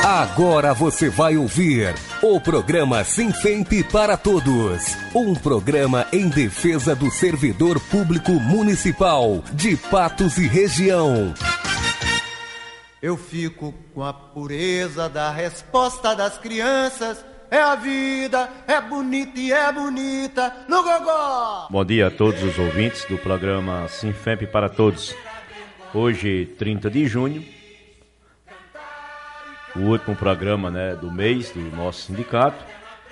Agora você vai ouvir o programa Sinfemp para Todos. Um programa em defesa do servidor público municipal de Patos e região. Eu fico com a pureza da resposta das crianças. É a vida, é bonita e é bonita no gogó. Bom dia a todos os ouvintes do programa Sinfemp para Todos. Hoje, 30 de junho, o último programa, do mês do nosso sindicato.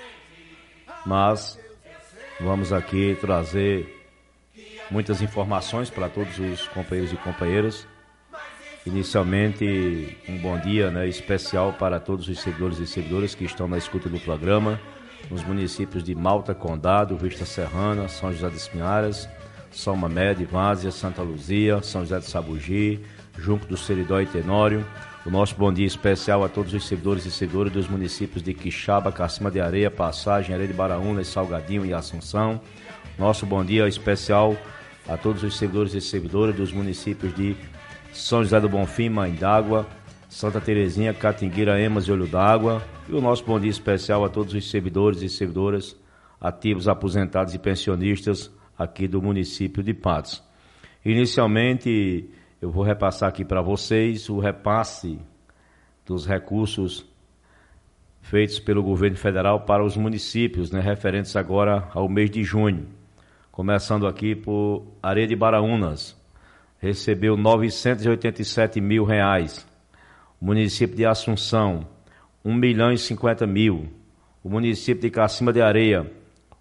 Mas vamos aqui trazer muitas informações para todos os companheiros e companheiras. Inicialmente, um bom dia especial para todos os seguidores e seguidoras que estão na escuta do programa, nos municípios de Malta, Condado, Vista Serrana, São José das Pinharas, São Mamede, Várzea, Santa Luzia, São José de Sabugi, Junco do Seridó e Tenório. O nosso bom dia especial a todos os seguidores e seguidoras dos municípios de Quixaba, Cacima de Areia, Passagem, Areia de Baraúna, Salgadinho e Assunção. Nosso bom dia especial a todos os seguidores e seguidoras dos municípios de São José do Bonfim, Mãe d'Água, Santa Terezinha, Catingueira, Emas e Olho d'Água. E o nosso bom dia especial a todos os servidores e servidoras ativos, aposentados e pensionistas aqui do município de Patos. Inicialmente, eu vou repassar aqui para vocês o repasse dos recursos feitos pelo governo federal para os municípios, referentes agora ao mês de junho. Começando aqui por Areia de Baraúnas, recebeu R$987 mil. O município de Assunção, R$1.050.000. O município de Cacima de Areia,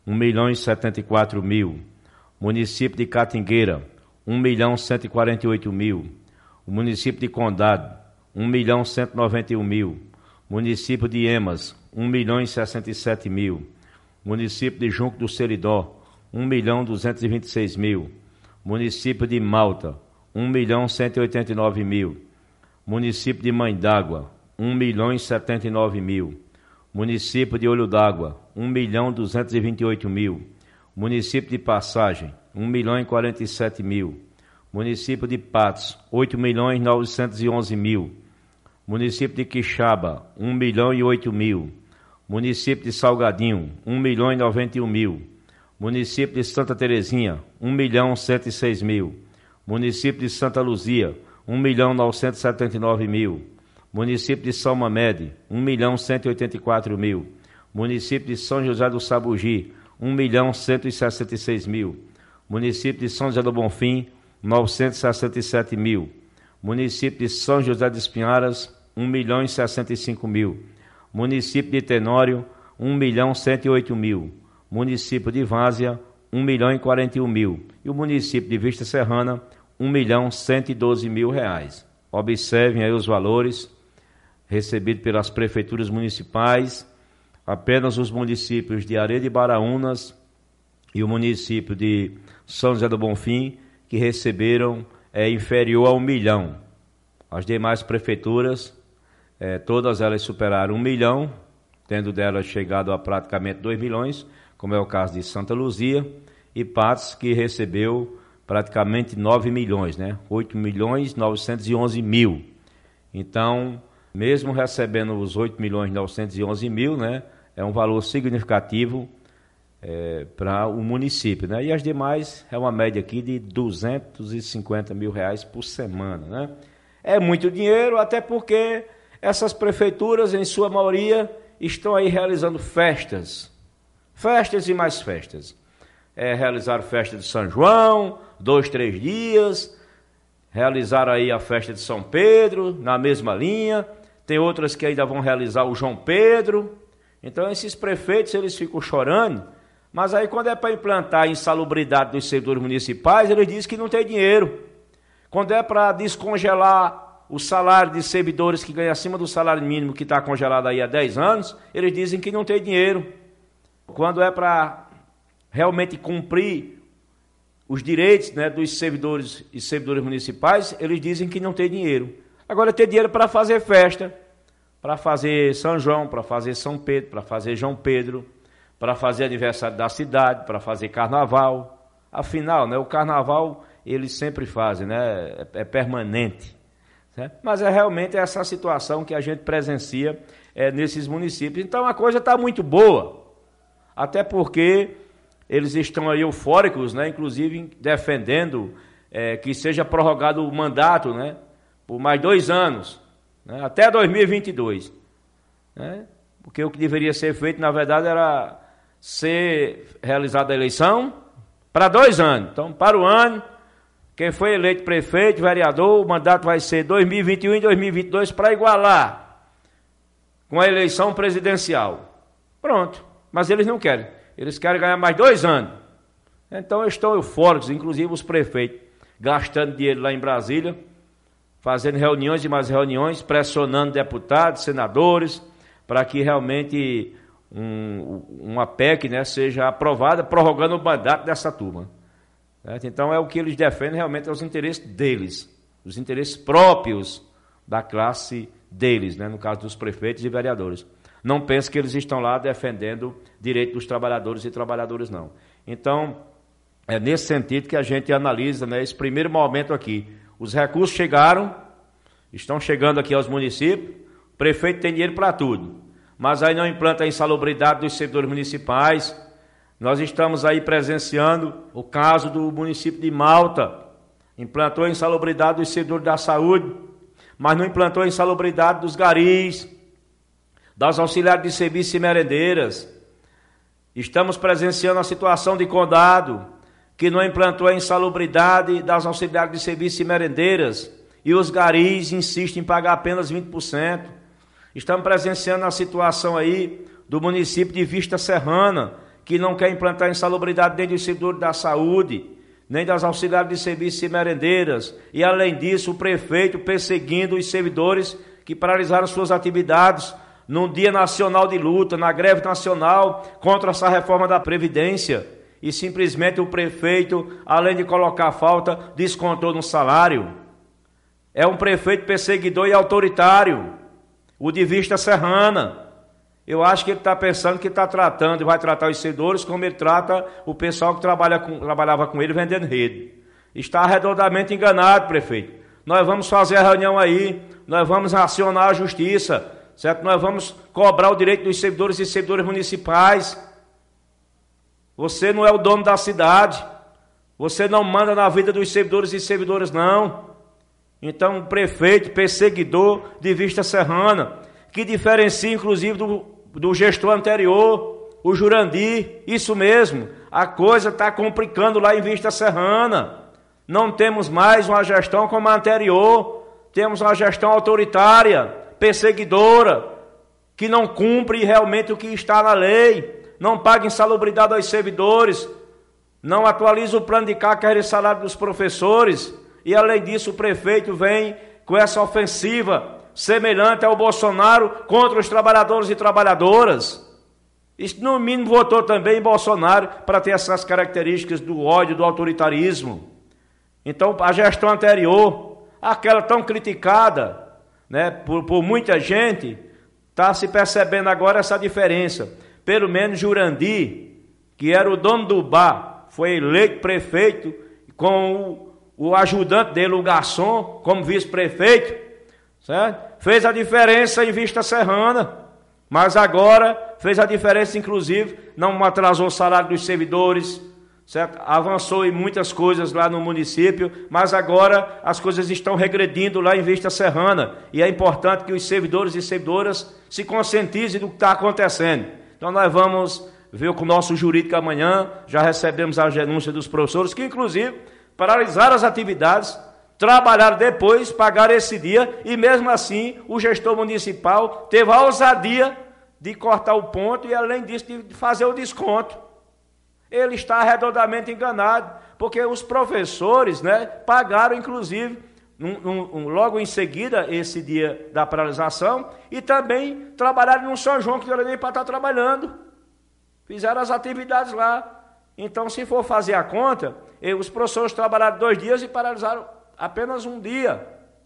R$1.074.000. Município de Catingueira, R$1.148.000. O município de Condado, R$1.191.000. Município de Emas, R$1.067.000. Município de Junco do Seridó, R$1.226.000. Município de Malta, R$1.189.000. Município de Mãe d'Água, R$1.079.000. Município de Olho d'Água, R$1.228.000. Município de Passagem, R$1.047.000. Município de Patos, R$8.911.000. Município de Quixaba, R$1.008.000. Município de Salgadinho, R$1.091.000. Município de Santa Terezinha, R$1.106.000. Município de Santa Luzia, R$1.979.000. Município de São Mamede, R$1.184.000. Município de São José do Sabugi, R$1.166.000. Município de São José do Bonfim, R$967.000. Município de São José das Pinharas, R$1.065.000. Município de Tenório, R$1.108.000. Município de Várzea, R$1.041.000. E o município de Vista Serrana, R$1.112.000. Observem aí os valores recebidos pelas prefeituras municipais. Apenas os municípios de Areia de Baraúnas e o município de São José do Bonfim, que receberam inferior a R$1 milhão. As demais prefeituras, todas elas superaram R$1 milhão, tendo delas chegado a praticamente R$2 milhões, como é o caso de Santa Luzia, e Patos, que recebeu praticamente R$9 milhões, R$8.911.000. Então, mesmo recebendo os R$8.911.000, é um valor significativo para o município, E as demais é uma média aqui de R$250 mil por semana, É muito dinheiro, até porque essas prefeituras, em sua maioria, estão aí realizando festas e mais festas. Realizaram festa de São João, 2, 3 dias, realizaram aí a festa de São Pedro, na mesma linha, tem outras que ainda vão realizar o João Pedro. Então esses prefeitos, eles ficam chorando, mas aí quando é para implantar a insalubridade dos servidores municipais, eles dizem que não tem dinheiro. Quando é para descongelar o salário de servidores que ganham acima do salário mínimo, que está congelado aí há 10 anos, eles dizem que não tem dinheiro. Quando é para realmente cumprir os direitos dos servidores e servidoras municipais, eles dizem que não tem dinheiro. Agora tem dinheiro para fazer festa, para fazer São João, para fazer São Pedro, para fazer João Pedro, para fazer aniversário da cidade, para fazer carnaval. Afinal, o carnaval eles sempre fazem, é permanente. né? Mas é realmente essa situação que a gente presencia nesses municípios. Então a coisa está muito boa, até porque eles estão aí eufóricos, né? Inclusive defendendo que seja prorrogado o mandato, né? Por mais 2 anos, né? Até 2022. Né? Porque o que deveria ser feito, na verdade, era ser realizada a eleição para 2 anos. Então, para o ano, quem foi eleito prefeito, vereador, o mandato vai ser 2021 e 2022 para igualar com a eleição presidencial. Pronto. Mas eles não querem. Eles querem ganhar mais 2 anos. Então, estão eufóricos, inclusive os prefeitos, gastando dinheiro lá em Brasília, fazendo reuniões e mais reuniões, pressionando deputados, senadores, para que realmente uma PEC, né, seja aprovada, prorrogando o mandato dessa turma. Certo? Então é o que eles defendem realmente, é os interesses deles, os interesses próprios da classe deles, né, no caso dos prefeitos e vereadores. Não pense que eles estão lá defendendo direito dos trabalhadores e trabalhadoras, não. Então, é nesse sentido que a gente analisa, né, esse primeiro momento aqui. Os recursos chegaram, estão chegando aqui aos municípios, o prefeito tem dinheiro para tudo, mas aí não implanta a insalubridade dos servidores municipais. Nós estamos aí presenciando o caso do município de Malta, implantou a insalubridade dos servidores da saúde, mas não implantou a insalubridade dos garis, das auxiliares de serviço e merendeiras. Estamos presenciando a situação de Condado, que não implantou a insalubridade das auxiliares de serviço e merendeiras, e os garis insistem em pagar apenas 20%. Estamos presenciando a situação aí do município de Vista Serrana, que não quer implantar a insalubridade nem dos servidores da saúde, nem das auxiliares de serviço e merendeiras, e além disso o prefeito perseguindo os servidores que paralisaram suas atividades num dia nacional de luta, na greve nacional contra essa reforma da Previdência, e simplesmente o prefeito, além de colocar falta, descontou no salário. É um prefeito perseguidor e autoritário, o de Vista Serrana. Eu acho que ele está pensando que está tratando e vai tratar os servidores como ele trata o pessoal que trabalhava com ele vendendo rede. Está redondamente enganado, prefeito. Nós vamos fazer a reunião aí, nós vamos acionar a justiça, certo? Nós vamos cobrar o direito dos servidores e servidores municipais. Você não é o dono da cidade. Você não manda na vida dos servidores e servidoras, não. Então, o prefeito perseguidor de Vista Serrana, que diferencia, inclusive, do gestor anterior, o Jurandir, isso mesmo. A coisa está complicando lá em Vista Serrana. Não temos mais uma gestão como a anterior. Temos uma gestão autoritária, perseguidora, que não cumpre realmente o que está na lei, não paga insalubridade aos servidores, não atualiza o plano de carga e salário dos professores, e além disso o prefeito vem com essa ofensiva semelhante ao Bolsonaro contra os trabalhadores e trabalhadoras. Isso no mínimo votou também em Bolsonaro para ter essas características do ódio, do autoritarismo. Então a gestão anterior, aquela tão criticada, né, por muita gente, está se percebendo agora essa diferença. Pelo menos Jurandir, que era o dono do bar, foi eleito prefeito com o ajudante dele, o garçom, como vice-prefeito, certo? Fez a diferença em Vista Serrana, mas agora fez a diferença, inclusive, não atrasou o salário dos servidores, certo? Avançou em muitas coisas lá no município, mas agora as coisas estão regredindo lá em Vista Serrana, e é importante que os servidores e servidoras se conscientizem do que está acontecendo. Então nós vamos ver com o nosso jurídico amanhã, já recebemos a denúncia dos professores, que inclusive paralisaram as atividades, trabalharam depois, pagaram esse dia, e mesmo assim o gestor municipal teve a ousadia de cortar o ponto e além disso de fazer o desconto. Ele está redondamente enganado, porque os professores, né, pagaram inclusive logo em seguida esse dia da paralisação e também trabalharam no São João, que não era nem para estar trabalhando. Fizeram as atividades lá. Então, se for fazer a conta, os professores trabalharam 2 dias e paralisaram apenas 1 dia.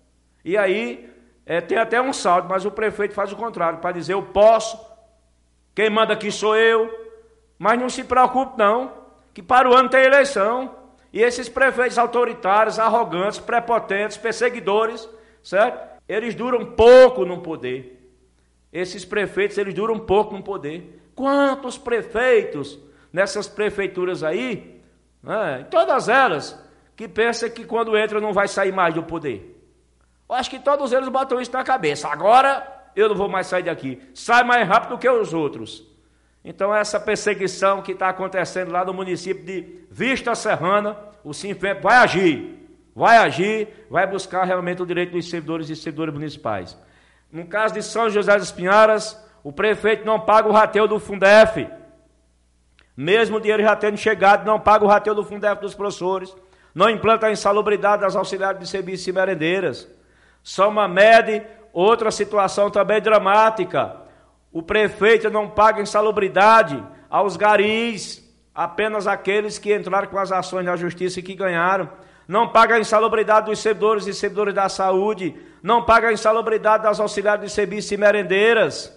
E aí, tem até um saldo, mas o prefeito faz o contrário, para dizer, eu posso, quem manda aqui sou eu, mas não se preocupe não, que para o ano tem eleição. E esses prefeitos autoritários, arrogantes, prepotentes, perseguidores, certo? Eles duram pouco no poder. Esses prefeitos, eles duram pouco no poder. Quantos prefeitos nessas prefeituras aí, né, todas elas, que pensam que quando entra não vai sair mais do poder? Eu acho que todos eles botam isso na cabeça. Agora eu não vou mais sair daqui. Sai mais rápido do que os outros. Então essa perseguição que está acontecendo lá no município de Vista Serrana, o Sinfep vai agir, vai buscar realmente o direito dos servidores e servidores municipais. No caso de São José dos Pinharas, o prefeito não paga o rateio do Fundef. Mesmo o dinheiro já tendo chegado, não paga o rateio do Fundef dos professores, não implanta a insalubridade das auxiliares de serviço e merendeiras. São Mamede, outra situação também dramática. O prefeito não paga insalubridade aos garis, apenas aqueles que entraram com as ações na justiça e que ganharam. Não paga a insalubridade dos servidores e servidores da saúde. Não paga a insalubridade das auxiliares de serviço e merendeiras.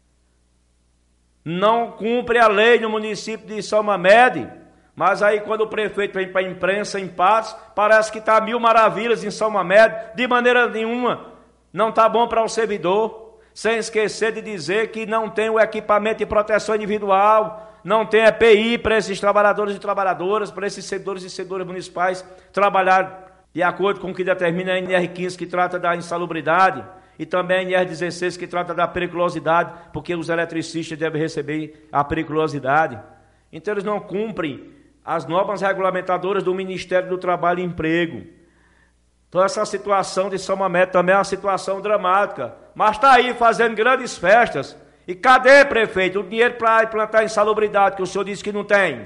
Não cumpre a lei no município de São Mamede. Mas aí quando o prefeito vem para a imprensa em Patos, parece que está mil maravilhas em São Mamede. De maneira nenhuma, não está bom para o servidor. Sem esquecer de dizer que não tem o equipamento de proteção individual, não tem EPI para esses trabalhadores e trabalhadoras, para esses servidores e servidores municipais trabalhar de acordo com o que determina a NR15, que trata da insalubridade, e também a NR16, que trata da periculosidade, porque os eletricistas devem receber a periculosidade. Então eles não cumprem as normas regulamentadoras do Ministério do Trabalho e Emprego. Então essa situação de São Mamede também é uma situação dramática. Mas está aí fazendo grandes festas. E cadê, prefeito, o dinheiro para implantar a insalubridade, que o senhor disse que não tem?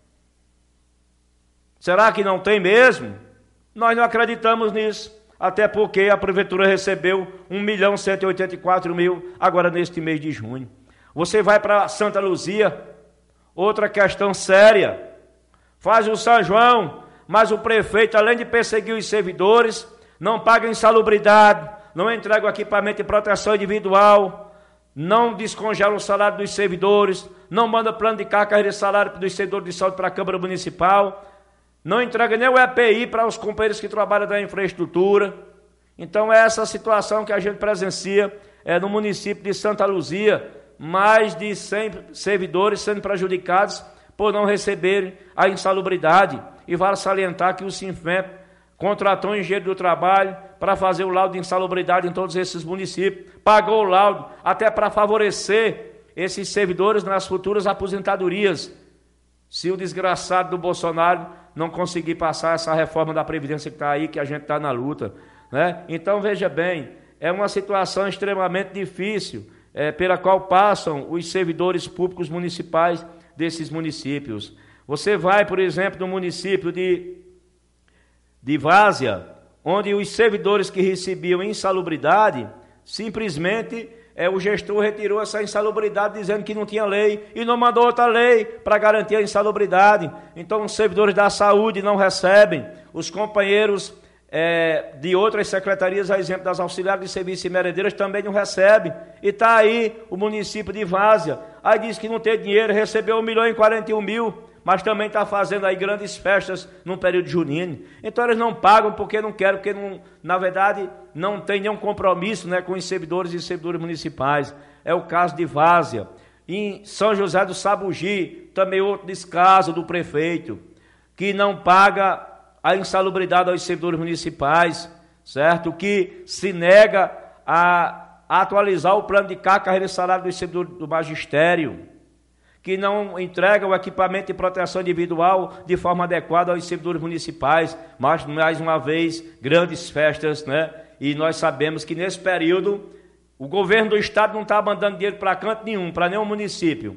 Será que não tem mesmo? Nós não acreditamos nisso. Até porque a prefeitura recebeu 1.184.000 agora neste mês de junho. Você vai para Santa Luzia, outra questão séria. Faz o São João, mas o prefeito, além de perseguir os servidores, não paga insalubridade, não entrega o equipamento de proteção individual, não descongela o salário dos servidores, não manda plano de carga de salário dos servidores de saúde para a Câmara Municipal, não entrega nem o EPI para os companheiros que trabalham da infraestrutura. Então é essa situação que a gente presencia no município de Santa Luzia, mais de 100 servidores sendo prejudicados por não receberem a insalubridade. E vale salientar que o Sinfep contratou um engenheiro do trabalho para fazer o laudo de insalubridade em todos esses municípios, pagou o laudo até para favorecer esses servidores nas futuras aposentadorias, se o desgraçado do Bolsonaro não conseguir passar essa reforma da Previdência que está aí, que a gente está na luta, né? Então veja bem, é uma situação extremamente difícil, pela qual passam os servidores públicos municipais desses municípios. Você vai, por exemplo, no município de Várzea, onde os servidores que recebiam insalubridade, simplesmente o gestor retirou essa insalubridade dizendo que não tinha lei e não mandou outra lei para garantir a insalubridade. Então os servidores da saúde não recebem, os companheiros de outras secretarias, a exemplo das auxiliares de serviço e merendeiras, também não recebem. E está aí o município de Várzea, aí diz que não tem dinheiro, recebeu 1.041.000, mas também está fazendo aí grandes festas no período junino. Então eles não pagam porque não querem, porque não, na verdade não tem nenhum compromisso, né, com os servidores e servidores municipais. É o caso de Várzea. Em São José do Sabugi, também outro descaso do prefeito, que não paga a insalubridade aos servidores municipais, certo? Que se nega a atualizar o plano de carreira e salário dos servidores do magistério, que não entrega o equipamento de proteção individual de forma adequada aos servidores municipais, mas, mais uma vez, grandes festas, né? E nós sabemos que, nesse período, o governo do estado não está mandando dinheiro para canto nenhum, para nenhum município.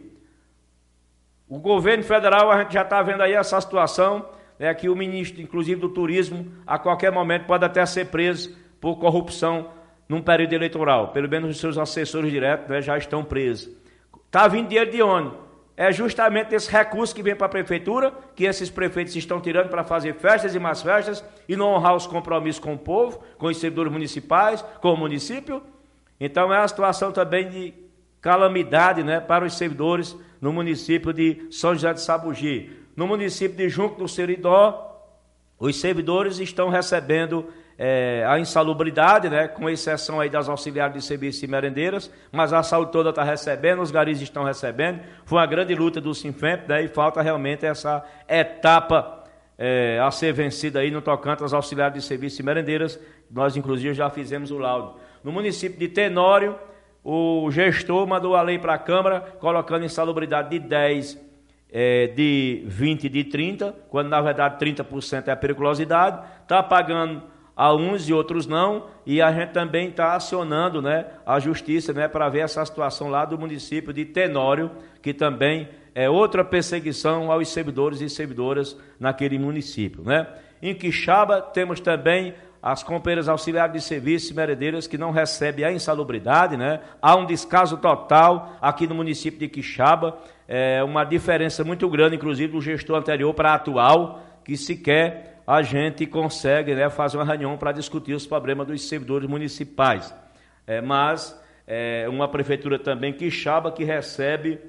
O governo federal, a gente já está vendo aí essa situação, que o ministro, inclusive do turismo, a qualquer momento pode até ser preso por corrupção num período eleitoral. Pelo menos os seus assessores diretos, né, já estão presos. Está vindo dinheiro de onde? É justamente esse recurso que vem para a prefeitura, que esses prefeitos estão tirando para fazer festas e mais festas e não honrar os compromissos com o povo, com os servidores municipais, com o município. Então é uma situação também de calamidade, né, para os servidores no município de São José de Sabugi. No município de Junco do Seridó, os servidores estão recebendo a insalubridade, né, com exceção aí das auxiliares de serviço e merendeiras, mas a saúde toda está recebendo, os garis estão recebendo. Foi uma grande luta do Sinfemp, né, e falta realmente essa etapa a ser vencida aí no tocante às auxiliares de serviço e merendeiras. Nós, inclusive, já fizemos o laudo. No município de Tenório, o gestor mandou a lei para a Câmara, colocando insalubridade de 10, de 20 e de 30, quando na verdade 30% é a periculosidade, está pagando a uns e outros não, e a gente também está acionando, né, a justiça, né, para ver essa situação lá do município de Tenório, que também é outra perseguição aos servidores e servidoras naquele município, né. Em Quixaba temos também as companheiras auxiliares de serviço e merendeiras que não recebem a insalubridade, né. Há um descaso total aqui no município de Quixaba, uma diferença muito grande, inclusive do gestor anterior para a atual, que sequer a gente consegue, né, fazer uma reunião para discutir os problemas dos servidores municipais. Mas uma prefeitura também, Quixaba, que recebe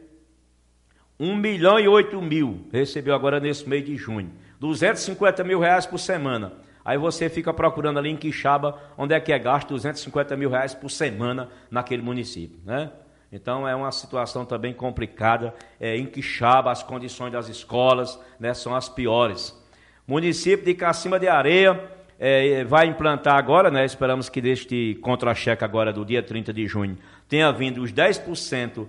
1.008.000, recebeu agora nesse mês de junho, R$250 mil por semana. Aí você fica procurando ali em Quixaba, onde é que é gasto R$250 mil por semana naquele município, né? Então é uma situação também complicada. Em Quixaba as condições das escolas, né, são as piores. Município de Cacimba de Areia vai implantar agora, né, esperamos que deste contra-cheque agora do dia 30 de junho tenha vindo os 10%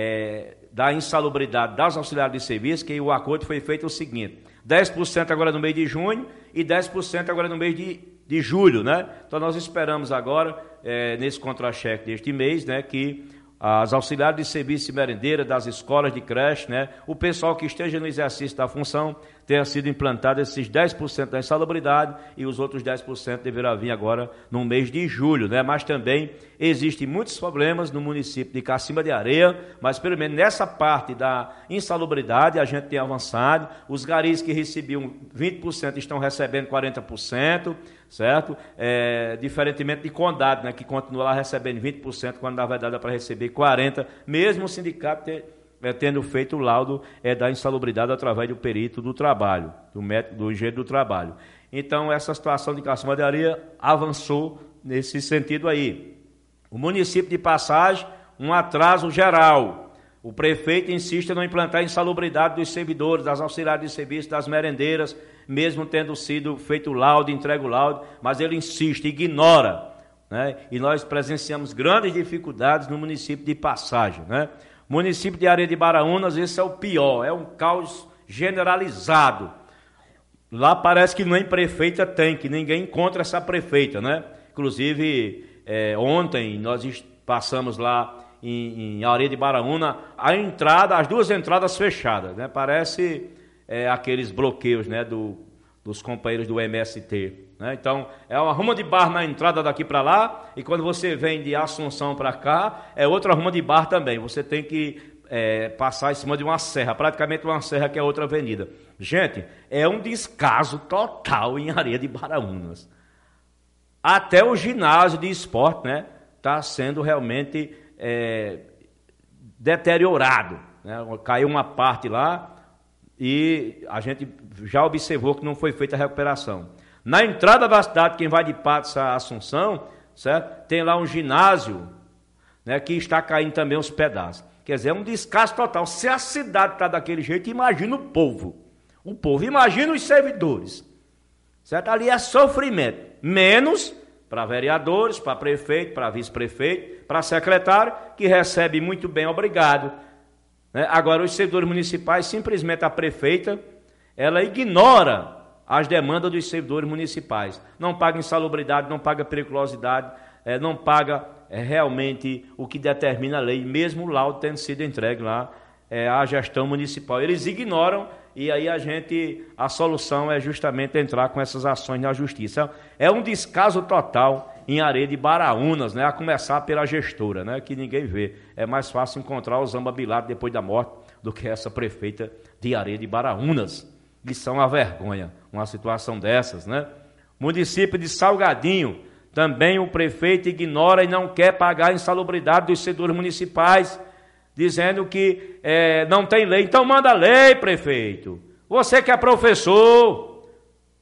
da insalubridade das auxiliares de serviço, que o acordo foi feito o seguinte: 10% agora no mês de junho e 10% agora no mês de julho, né? Então nós esperamos agora, nesse contra-cheque deste mês, né, que as auxiliares de serviço e merendeira das escolas de creche, né, o pessoal que esteja no exercício da função, tenha sido implantado esses 10% da insalubridade e os outros 10% deverá vir agora no mês de julho, né? Mas também existem muitos problemas no município de Cacimba de Areia, mas pelo menos nessa parte da insalubridade a gente tem avançado. Os garis que recebiam 20% estão recebendo 40%, certo? Diferentemente de Condado, né, que continua lá recebendo 20%, quando na verdade é para receber 40%, mesmo o sindicato tendo feito o laudo da insalubridade através do perito do trabalho, do médico, do engenheiro do trabalho. Então, essa situação de Cacimba de Areia avançou nesse sentido aí. O município de Passagem, um atraso geral. O prefeito insiste em não implantar a insalubridade dos servidores, das auxiliares de serviço, das merendeiras, mesmo tendo sido feito o laudo, entregue o laudo, mas ele insiste, ignora, né? E nós presenciamos grandes dificuldades no município de Passagem, né? Município de Areia de Baraúnas, esse é o pior, é um caos generalizado. Lá parece que nem prefeita tem, que ninguém encontra essa prefeita, né? Inclusive, ontem nós passamos lá em Areia de Baraúna, as duas entradas fechadas, né? Parece aqueles bloqueios, né, dos companheiros do MST, né? Então, é uma ruma de bar na entrada daqui para lá, e quando você vem de Assunção para cá, é outra ruma de bar também. Você tem que passar em cima de uma serra, praticamente uma serra que é outra avenida. Gente, é um descaso total em Areia de Baraúnas. Até o ginásio de esporte, né, está sendo realmente deteriorado, né? Caiu uma parte lá e a gente já observou que não foi feita a recuperação. Na entrada da cidade, quem vai de Patos a Assunção, certo? Tem lá um ginásio, né, que está caindo também os pedaços. Quer dizer, é um descaso total. Se a cidade está daquele jeito, imagina o povo. O povo, imagina os servidores. Certo? Ali é sofrimento. Menos para vereadores, para prefeito, para vice-prefeito, para secretário, que recebe muito bem, obrigado. Né? Agora, os servidores municipais, simplesmente a prefeita, ela ignora as demandas dos servidores municipais. Não paga insalubridade, não paga periculosidade, não paga realmente o que determina a lei, mesmo o laudo tendo sido entregue lá à gestão municipal. Eles ignoram, e aí a solução é justamente entrar com essas ações na justiça. É um descaso total em Areia de Baraúnas, né? A começar pela gestora, né? Que ninguém vê. É mais fácil encontrar o Zamba Bilato depois da morte do que essa prefeita de Areia de Baraúnas. Isso é uma vergonha, uma situação dessas, né? Município de Salgadinho, também o prefeito ignora e não quer pagar a insalubridade dos servidores municipais, dizendo que não tem lei. Então manda lei, prefeito. Você que é professor,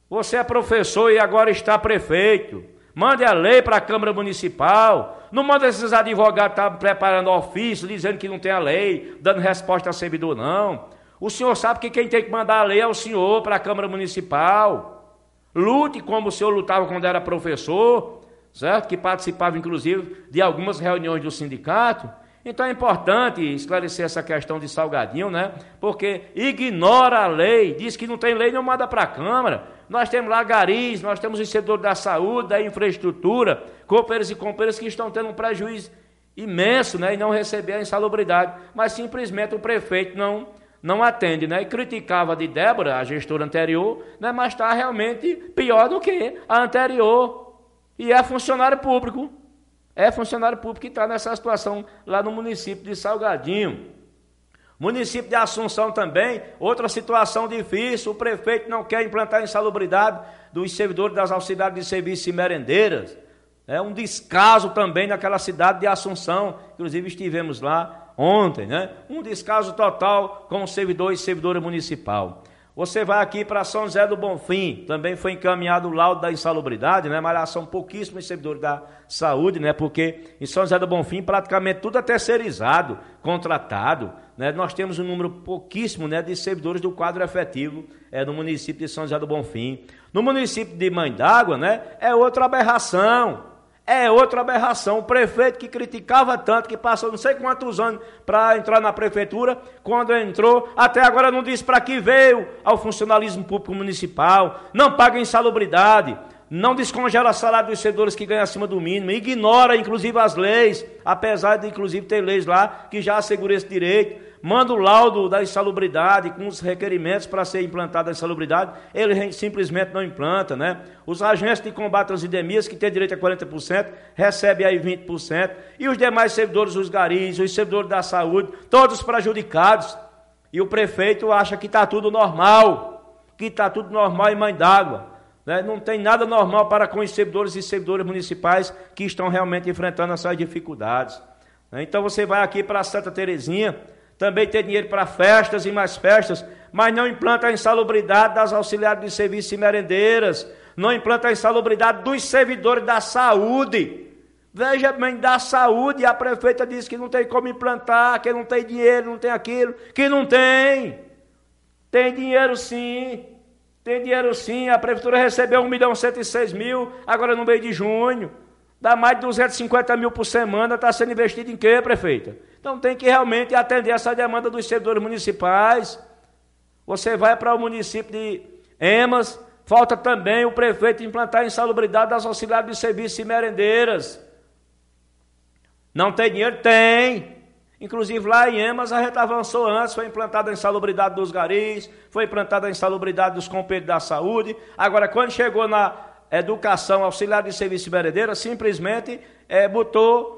Você é professor e agora está prefeito. Mande a lei para a Câmara Municipal. Não manda esses advogados estar preparando ofício, dizendo que não tem a lei, dando resposta a servidor, não. O senhor sabe que quem tem que mandar a lei é o senhor para a Câmara Municipal. Lute como o senhor lutava quando era professor, certo? Que participava, inclusive, de algumas reuniões do sindicato. Então é importante esclarecer essa questão de Salgadinho, né? Porque ignora a lei, diz que não tem lei, não manda para a Câmara. Nós temos lá garis, nós temos o setor da saúde, da infraestrutura, copeiros e companheiros que estão tendo um prejuízo imenso, né? E não receber a insalubridade. Mas simplesmente o prefeito não atende, né? E criticava de Débora, a gestora anterior, né? Mas está realmente pior do que a anterior. E é funcionário público. É funcionário público que está nessa situação lá no município de Salgadinho. Município de Assunção também, outra situação difícil, o prefeito não quer implantar a insalubridade dos servidores das auxiliares de serviço e merendeiras. É um descaso também naquela cidade de Assunção, inclusive estivemos lá ontem, né? Um descaso total com o servidor e servidora municipal. Você vai aqui para São José do Bonfim, também foi encaminhado o laudo da insalubridade, né? Mas lá são pouquíssimos servidores da saúde, né? Porque em São José do Bonfim praticamente tudo é terceirizado, contratado, né? Nós temos um número pouquíssimo, né, de servidores do quadro efetivo no município de São José do Bonfim. No município de Mãe d'Água, né, é outra aberração. É outra aberração. O prefeito que criticava tanto, que passou não sei quantos anos para entrar na prefeitura, quando entrou, até agora não disse para que veio ao funcionalismo público municipal, não paga insalubridade, não descongela salário dos servidores que ganham acima do mínimo, ignora inclusive as leis, apesar de inclusive ter leis lá que já asseguram esse direito. Manda o laudo da insalubridade com os requerimentos para ser implantada a insalubridade, ele simplesmente não implanta, né? Os agentes de combate às endemias, que têm direito a 40%, recebem aí 20%, e os demais servidores, os garis, os servidores da saúde, todos prejudicados, e o prefeito acha que está tudo normal, em Mãe d'Água, né? Não tem nada normal para com os servidores e servidores municipais que estão realmente enfrentando essas dificuldades. Então você vai aqui para Santa Terezinha, também tem dinheiro para festas e mais festas, mas não implanta a insalubridade das auxiliares de serviço e merendeiras, não implanta a insalubridade dos servidores da saúde. Veja bem, da saúde, a prefeita disse que não tem como implantar, que não tem dinheiro, não tem aquilo, que não tem. Tem dinheiro sim, a prefeitura recebeu 1.106.000, agora no mês de junho. Dá mais de 250 mil por semana, está sendo investido em quê, prefeita? Então tem que realmente atender essa demanda dos servidores municipais. Você vai para o município de Emas, falta também o prefeito implantar a insalubridade das auxiliares de serviço e merendeiras. Não tem dinheiro? Tem. Inclusive lá em Emas a gente avançou antes, foi implantada a insalubridade dos garis, foi implantada a insalubridade dos companheiros da saúde. Agora, quando chegou na educação, auxiliar de serviço e merendeira, simplesmente botou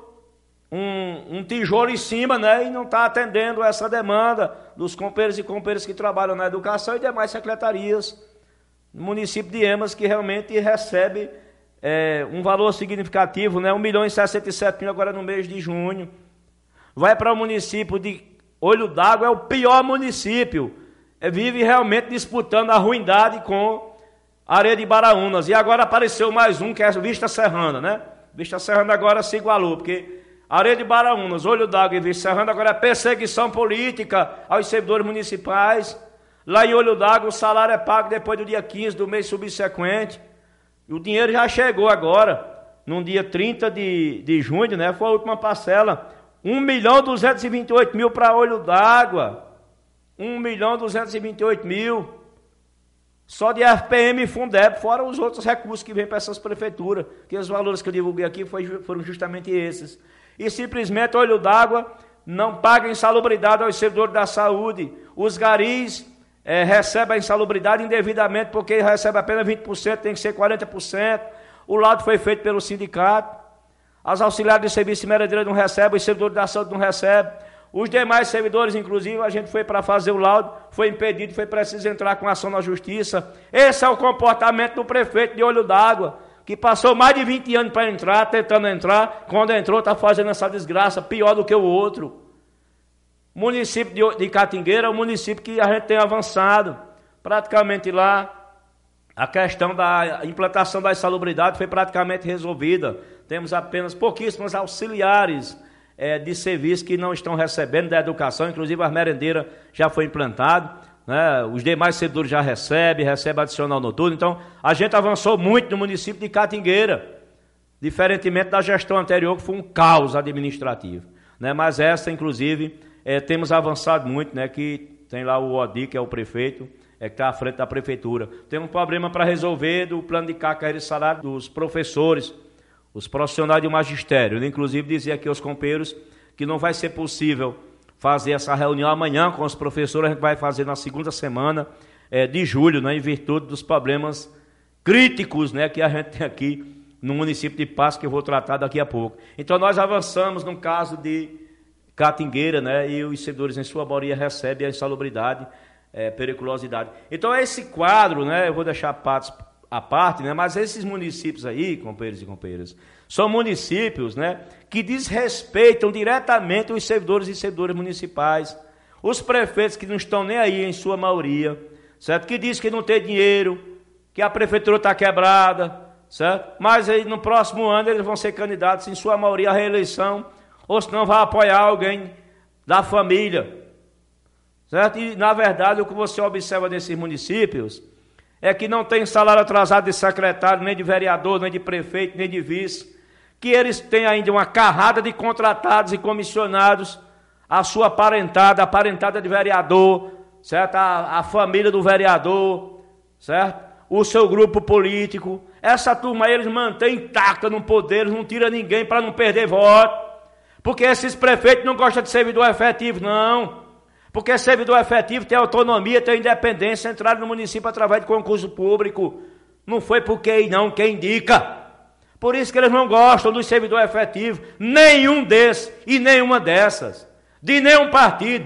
um tijolo em cima, né, e não está atendendo essa demanda dos companheiros e companheiras que trabalham na educação e demais secretarias no município de Emas, que realmente recebe um valor significativo, né, 1.067.000 agora no mês de junho. Vai para o município de Olho d'Água, é o pior município, vive realmente disputando a ruindade com Areia de Baraunas, e agora apareceu mais um, que é a Vista Serrana, né? Vista Serrana agora se igualou, porque Areia de Baraunas, Olho d'Água e Vista Serrana agora é perseguição política aos servidores municipais. Lá em Olho d'Água o salário é pago depois do dia 15 do mês subsequente, e o dinheiro já chegou agora, no dia 30 de junho, né? Foi a última parcela, 1.228.000 para Olho d'Água, 1.228.000. Só de FPM e Fundeb, fora os outros recursos que vêm para essas prefeituras, que os valores que eu divulguei aqui foram justamente esses. E simplesmente Olho d'Água não paga insalubridade aos servidores da saúde. Os garis recebem a insalubridade indevidamente, porque recebe apenas 20%, tem que ser 40%. O laudo foi feito pelo sindicato. As auxiliares de serviço e merendeira não recebem, os servidores da saúde não recebem. Os demais servidores, inclusive, a gente foi para fazer o laudo, foi impedido, foi preciso entrar com ação na justiça. Esse é o comportamento do prefeito de Olho d'Água, que passou mais de 20 anos para entrar, tentando entrar, quando entrou está fazendo essa desgraça, pior do que o outro. O município de Catingueira é um município que a gente tem avançado, praticamente lá, A questão da implantação da insalubridade foi praticamente resolvida. Temos apenas pouquíssimos auxiliares de serviço que não estão recebendo da educação, inclusive as merendeiras já foi implantado, né? Os demais servidores já recebem adicional noturno. Então, a gente avançou muito no município de Catingueira, diferentemente da gestão anterior, que foi um caos administrativo, né? Mas essa, inclusive, temos avançado muito, né? Que tem lá o Odi, que é o prefeito, que está à frente da prefeitura. Tem um problema para resolver do plano de carreira e salário dos professores, os profissionais do magistério. Eu, inclusive, dizia aqui aos companheiros que não vai ser possível fazer essa reunião amanhã com os professores, a gente vai fazer na segunda semana de julho, né, em virtude dos problemas críticos, né, que a gente tem aqui no município de Patos, que eu vou tratar daqui a pouco. Então, nós avançamos no caso de Catingueira, né, e os servidores, em sua maioria, recebem a insalubridade, periculosidade. Então, esse quadro, né, eu vou deixar Patos à parte, né, mas esses municípios aí, companheiros e companheiras, são municípios, né, que desrespeitam diretamente os servidores e servidoras municipais, os prefeitos que não estão nem aí em sua maioria, certo? Que diz que não tem dinheiro, que a prefeitura está quebrada, certo? Mas aí no próximo ano eles vão ser candidatos em sua maioria à reeleição, ou senão vai apoiar alguém da família, certo? E na verdade o que você observa nesses municípios é que não tem salário atrasado de secretário, nem de vereador, nem de prefeito, nem de vice, que eles têm ainda uma carrada de contratados e comissionados, a sua parentada, a parentada de vereador, certo? A família do vereador, certo? O seu grupo político. Essa turma aí, eles mantêm intacta no poder, eles não tiram ninguém para não perder voto, porque esses prefeitos não gostam de servidor efetivo, não. Porque servidor efetivo tem autonomia, tem independência, entraram no município através de concurso público. Não foi por quem não, quem indica. Por isso que eles não gostam do servidor efetivo, nenhum desses e nenhuma dessas, de nenhum partido.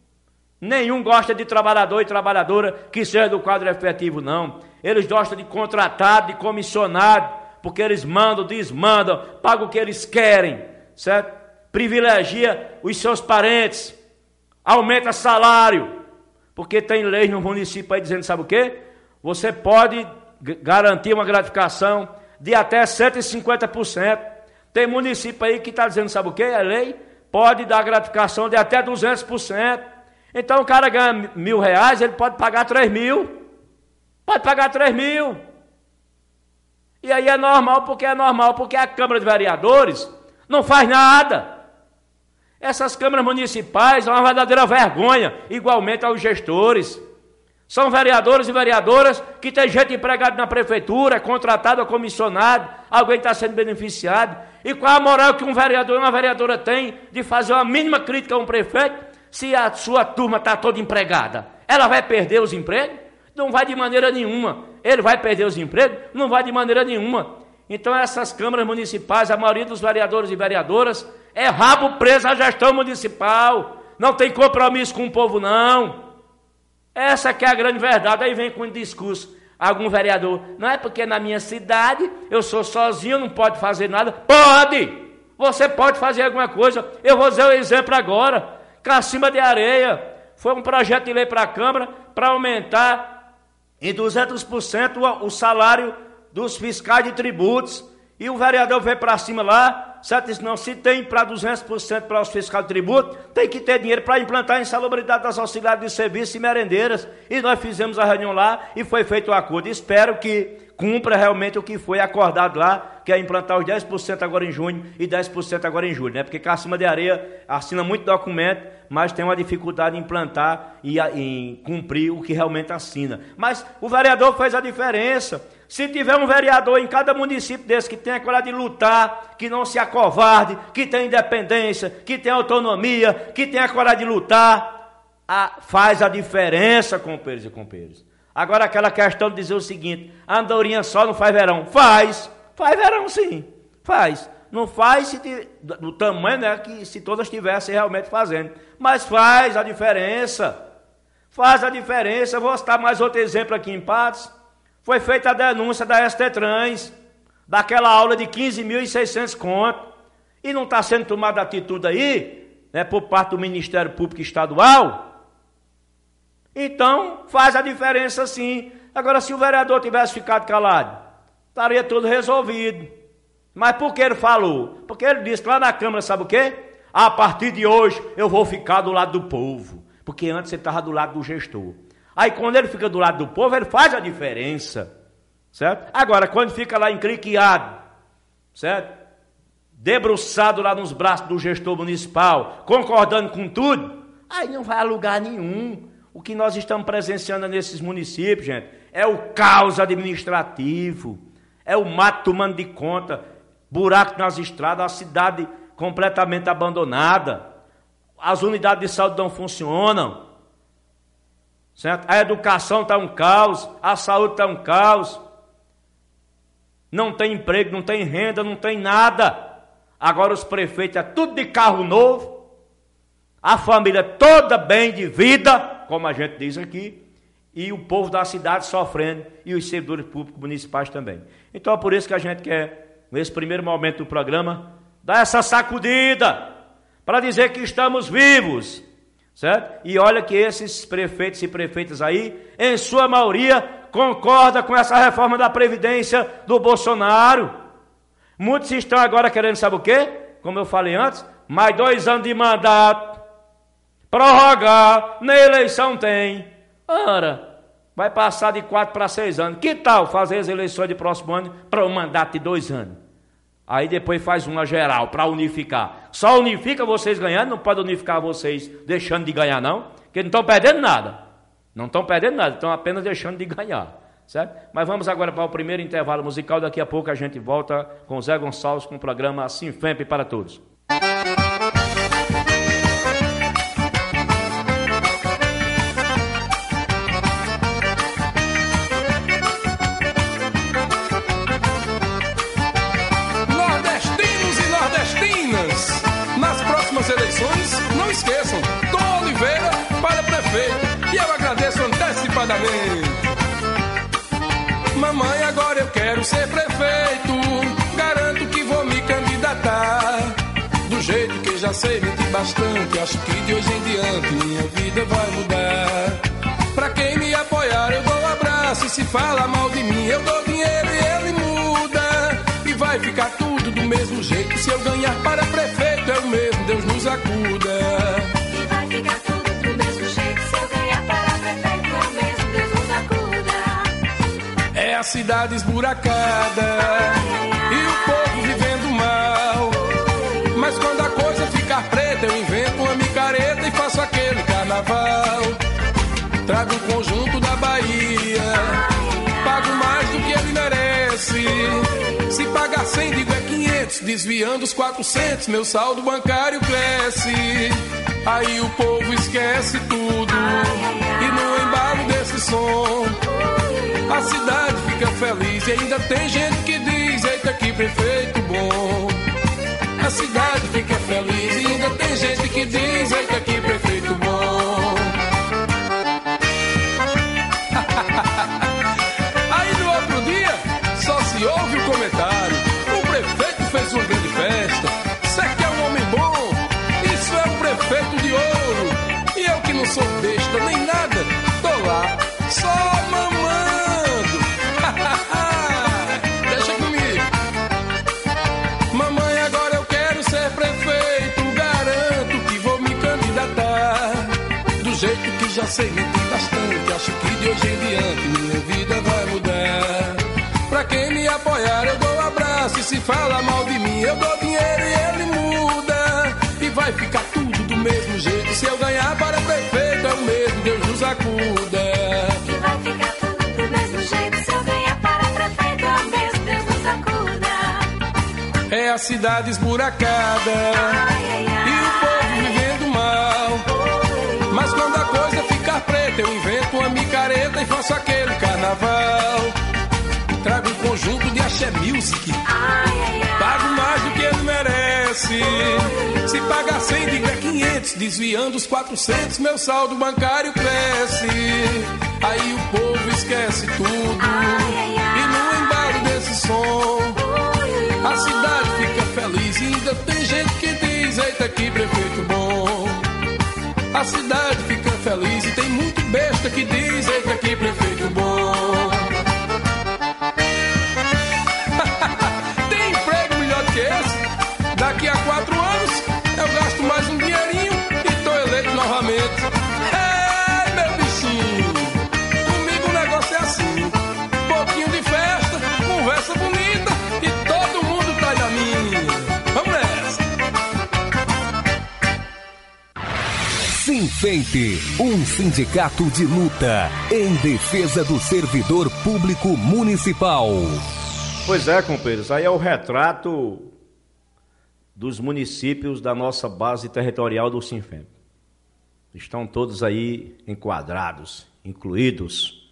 Nenhum gosta de trabalhador e trabalhadora que seja do quadro efetivo, não. Eles gostam de contratado, de comissionado, porque eles mandam, desmandam, pagam o que eles querem, certo? Privilegia os seus parentes, aumenta salário, porque tem lei no município aí dizendo, sabe o quê? Você pode garantir uma gratificação de até 150%. Tem município aí que está dizendo, sabe o quê? A lei pode dar gratificação de até 200%. Então o cara ganha R$1.000, ele pode pagar 3.000. Pode pagar 3.000. E aí é normal, porque a Câmara de Vereadores não faz nada. Essas câmaras municipais são uma verdadeira vergonha, igualmente aos gestores. São vereadores e vereadoras que tem gente empregada na prefeitura, contratado ou comissionado, alguém está sendo beneficiado. E qual a moral que um vereador e uma vereadora tem de fazer uma mínima crítica a um prefeito se a sua turma está toda empregada? Ela vai perder os empregos? Não vai de maneira nenhuma. Ele vai perder os empregos? Não vai de maneira nenhuma. Então essas câmaras municipais, a maioria dos vereadores e vereadoras, é rabo preso à gestão municipal. Não tem compromisso com o povo, não. Essa que é a grande verdade. Aí vem com um discurso, algum vereador, não é porque na minha cidade eu sou sozinho, não pode fazer nada. Pode! Você pode fazer alguma coisa. Eu vou dizer um exemplo agora. Cacimba de Areia. Foi um projeto de lei para a Câmara para aumentar em 200% o salário dos fiscais de tributos. E o vereador veio para cima lá, certo? Disse, não, se tem para 200% para os fiscais de tributo, tem que ter dinheiro para implantar a insalubridade das auxiliares de serviço e merendeiras. E nós fizemos a reunião lá e foi feito o acordo. Espero que cumpra realmente o que foi acordado lá, que é implantar os 10% agora em junho e 10% agora em julho, né? Porque Cacimba de Areia assina muito documento, mas tem uma dificuldade em implantar e em cumprir o que realmente assina. Mas o vereador fez a diferença. Se tiver um vereador em cada município desse que tem a coragem de lutar, que não se acovarde, que tem independência, que tem autonomia, que tem a coragem de lutar, faz a diferença, companheiros e companheiras. Agora aquela questão de dizer o seguinte, a andorinha só não faz verão. Faz verão sim, faz. Não faz do tamanho, né, que se todas estivessem realmente fazendo. Mas faz a diferença. Faz a diferença. Eu vou citar mais outro exemplo aqui em Patos. Foi feita a denúncia da ST-Trans, daquela aula de 15.600 conto. E não está sendo tomada atitude aí, né, por parte do Ministério Público Estadual. Então, faz a diferença sim. Agora, se o vereador tivesse ficado calado, estaria tudo resolvido. Mas por que ele falou? Porque ele disse lá na Câmara, sabe o quê? A partir de hoje eu vou ficar do lado do povo. Porque antes ele estava do lado do gestor. Aí quando ele fica do lado do povo, ele faz a diferença. Certo? Agora, quando fica lá encliqueado, certo? Debruçado lá nos braços do gestor municipal, concordando com tudo, aí não vai a lugar nenhum. O que nós estamos presenciando nesses municípios, gente, é o caos administrativo, é o mato tomando de conta, buraco nas estradas, a cidade completamente abandonada, as unidades de saúde não funcionam, certo? A educação está um caos, a saúde está um caos, não tem emprego, não tem renda, não tem nada. Agora os prefeitos é tudo de carro novo, a família toda bem de vida, como a gente diz aqui, e o povo da cidade sofrendo, e os servidores públicos municipais também. Então é por isso que a gente quer, nesse primeiro momento do programa, dar essa sacudida, para dizer que estamos vivos, certo? E olha que esses prefeitos e prefeitas aí, em sua maioria, concordam com essa reforma da Previdência do Bolsonaro. Muitos estão agora querendo, sabe o quê? Como eu falei antes, mais 2 anos de mandato, prorrogar, na eleição tem. Ora, vai passar de 4 para 6 anos. Que tal fazer as eleições de próximo ano para um mandato de 2 anos? Aí depois faz uma geral para unificar. Só unifica vocês ganhando, não pode unificar vocês deixando de ganhar não, porque não estão perdendo nada. Não estão perdendo nada, estão apenas deixando de ganhar. Certo? Mas vamos agora para o primeiro intervalo musical. Daqui a pouco a gente volta com o Zé Gonçalves com o programa Sinfemp para Todos. Nordestinos e nordestinas, nas próximas eleições, não esqueçam, Tom Oliveira para prefeito. E eu agradeço antecipadamente. Mamãe, agora eu quero ser prefeito, garanto que vou me candidatar. Do jeito que já sei mentir bastante, acho que de hoje em diante minha vida vai mudar. Pra quem me apoiar eu dou um abraço, e se fala mal de mim eu dou dinheiro e ele muda. E vai ficar tudo do mesmo jeito, se eu ganhar para prefeito é o mesmo, Deus nos acuda. E vai ficar tudo do mesmo jeito, se eu ganhar para prefeito é o mesmo, Deus nos acuda. É a cidade esburacada e o povo vivendo mal. Mas quando a coisa ficar preta, eu invento uma micareta e faço aquele carnaval. Trago um conjunto da Bahia, pago mais do que ele merece. Se pagar 100, digo é 500, desviando os 400, meu saldo bancário cresce. Aí o povo esquece tudo e no embalo desse som a cidade fica feliz e ainda tem gente que diz: eita, que prefeito bom. A cidade fica feliz e ainda tem gente que diz: eita, que prefeito bom. Aí no outro dia só se ouve o comentário: o prefeito fez uma grande festa. Cê que é um homem bom, isso é um prefeito de ouro. E eu que não sou besta nem nada, tô lá só mamando. Deixa comigo. Mamãe, agora eu quero ser prefeito, garanto que vou me candidatar. Do jeito que já sei mentir bastante, acho que de hoje em diante minha vida vai mudar. Pra quem me apoiar eu dou um abraço, e se fala mal de mim eu dou dinheiro e ele muda. E vai ficar tudo do mesmo jeito, se eu ganhar para prefeito é o mesmo, Deus nos acuda. E vai ficar tudo do mesmo jeito, se eu ganhar para prefeito é o mesmo, Deus nos acuda. É a cidade esburacada e o povo vivendo mal. Mas quando a coisa ficar preta, eu invento uma micareta e faço aquele carnaval. Trago um conjunto de axé music, pago mais do que ele merece. Se pagar 100, digo é 500, desviando os 400, meu saldo bancário cresce. Aí o povo esquece tudo e no embalo desse som a cidade fica feliz e ainda tem gente que diz: eita, que prefeito bom. A cidade fica feliz e tem muito besta que diz: eita, que prefeito bom. Sinfemp, um sindicato de luta em defesa do servidor público municipal. Pois é, companheiros, aí é o retrato dos municípios da nossa base territorial do Sinfemp. Estão todos aí enquadrados, incluídos.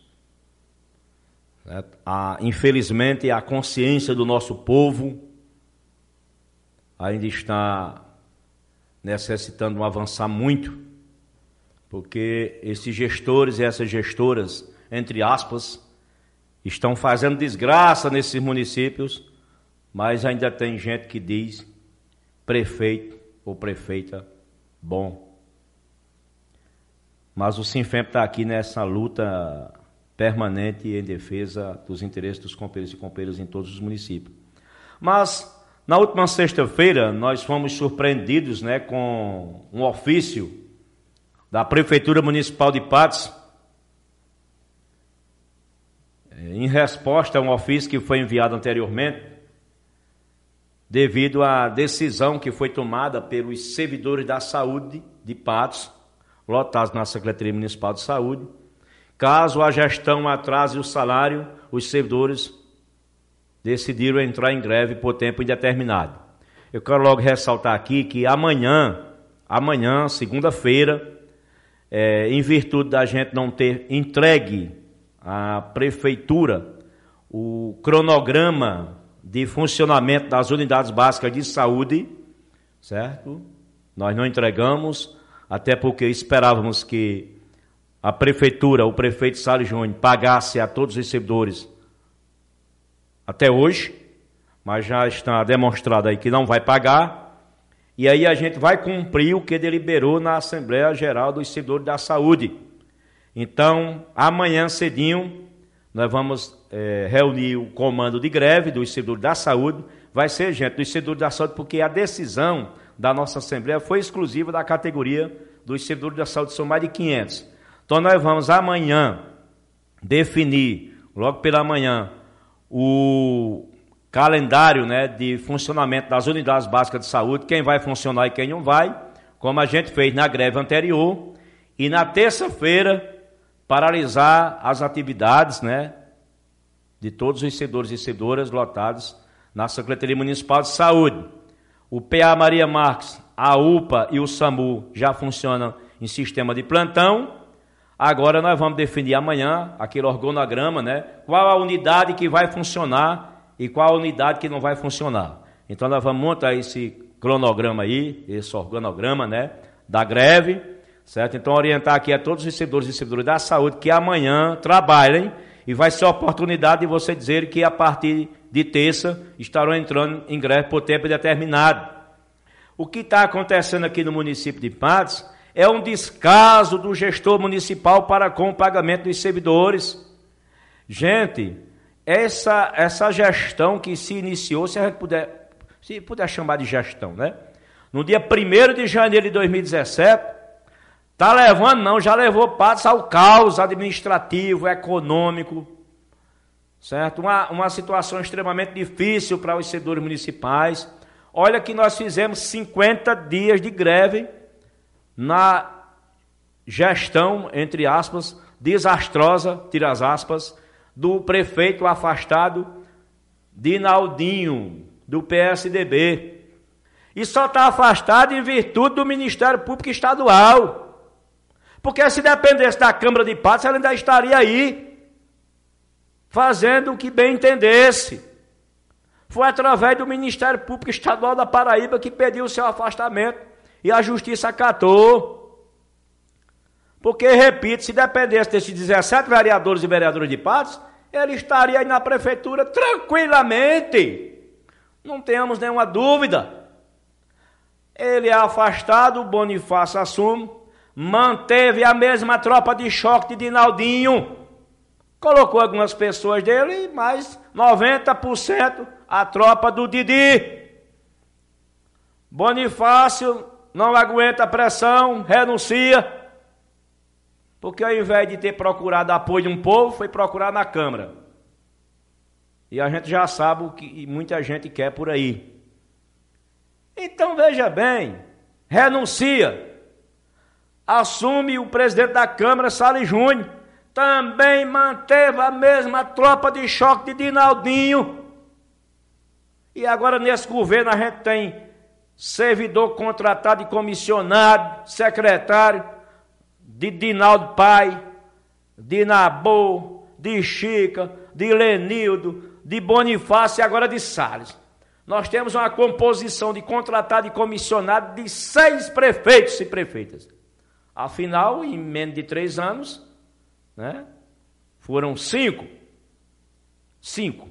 Infelizmente, a consciência do nosso povo ainda está necessitando avançar muito, porque esses gestores e essas gestoras, entre aspas, estão fazendo desgraça nesses municípios, mas ainda tem gente que diz prefeito ou prefeita bom. Mas o Sinfemp está aqui nessa luta permanente em defesa dos interesses dos companheiros e companheiras em todos os municípios. Mas na última sexta-feira nós fomos surpreendidos, com um ofício da Prefeitura Municipal de Patos, em resposta a um ofício que foi enviado anteriormente, devido à decisão que foi tomada pelos servidores da saúde de Patos, lotados na Secretaria Municipal de Saúde. Caso a gestão atrase o salário, os servidores decidiram entrar em greve por tempo indeterminado. Eu quero logo ressaltar aqui que amanhã, segunda-feira, em virtude da gente não ter entregue à Prefeitura o cronograma de funcionamento das unidades básicas de saúde, certo? Nós não entregamos, até porque esperávamos que a Prefeitura, o prefeito Salles Júnior, pagasse a todos os servidores até hoje, mas já está demonstrado aí que não vai pagar, e aí a gente vai cumprir o que deliberou na Assembleia Geral dos Servidores da Saúde. Então, amanhã cedinho, nós vamos reunir o comando de greve dos servidores da saúde, vai ser gente dos servidores da saúde, porque a decisão da nossa Assembleia foi exclusiva da categoria dos servidores da saúde, são mais de 500. Então, nós vamos amanhã definir, logo pela manhã, o calendário de funcionamento das unidades básicas de saúde, quem vai funcionar e quem não vai, como a gente fez na greve anterior, e na terça-feira paralisar as atividades de todos os servidores e servidoras lotados na Secretaria Municipal de Saúde. O PA Maria Marques, a UPA e o SAMU já funcionam em sistema de plantão. Agora nós vamos definir amanhã aquele organograma, qual a unidade que vai funcionar e qual a unidade que não vai funcionar. Então nós vamos montar esse cronograma aí, esse organograma, da greve, certo? Então orientar aqui a todos os servidores e servidoras da saúde que amanhã trabalhem, e vai ser a oportunidade de você dizer que a partir de terça estarão entrando em greve por tempo determinado. O que está acontecendo aqui no município de Patos é um descaso do gestor municipal para com o pagamento dos servidores. Gente, essa gestão que se iniciou, se puder chamar de gestão, no dia 1º de janeiro de 2017, está levando, já levou Patos ao caos administrativo, econômico, certo? Uma situação extremamente difícil para os servidores municipais. Olha que nós fizemos 50 dias de greve na gestão, entre aspas, desastrosa, tira as aspas, do prefeito afastado Dinaldinho, do PSDB. E só está afastado em virtude do Ministério Público Estadual. Porque se dependesse da Câmara de Patos, ela ainda estaria aí, fazendo o que bem entendesse. Foi através do Ministério Público Estadual da Paraíba que pediu o seu afastamento. E a Justiça acatou. Porque, repito, se dependesse desses 17 vereadores e vereadoras de Patos, ele estaria aí na prefeitura tranquilamente. Não tenhamos nenhuma dúvida. Ele é afastado, o Bonifácio assume, manteve a mesma tropa de choque de Dinaldinho, colocou algumas pessoas dele, mas 90% a tropa do Didi. Bonifácio não aguenta a pressão, renuncia, porque ao invés de ter procurado apoio de um povo, foi procurar na Câmara. E a gente já sabe o que muita gente quer por aí. Então veja bem, renuncia. assume o presidente da Câmara, Salles Júnior, também manteve a mesma tropa de choque de Dinaldinho. E agora nesse governo a gente tem servidor contratado e comissionado, secretário de Dinaldo Pai, de Nabô, de Chica, de Lenildo, de Bonifácio e agora de Salles. Nós temos uma composição de contratado e comissionado de 6 prefeitos e prefeitas. Afinal, em menos de 3 anos, né, foram 5. 5.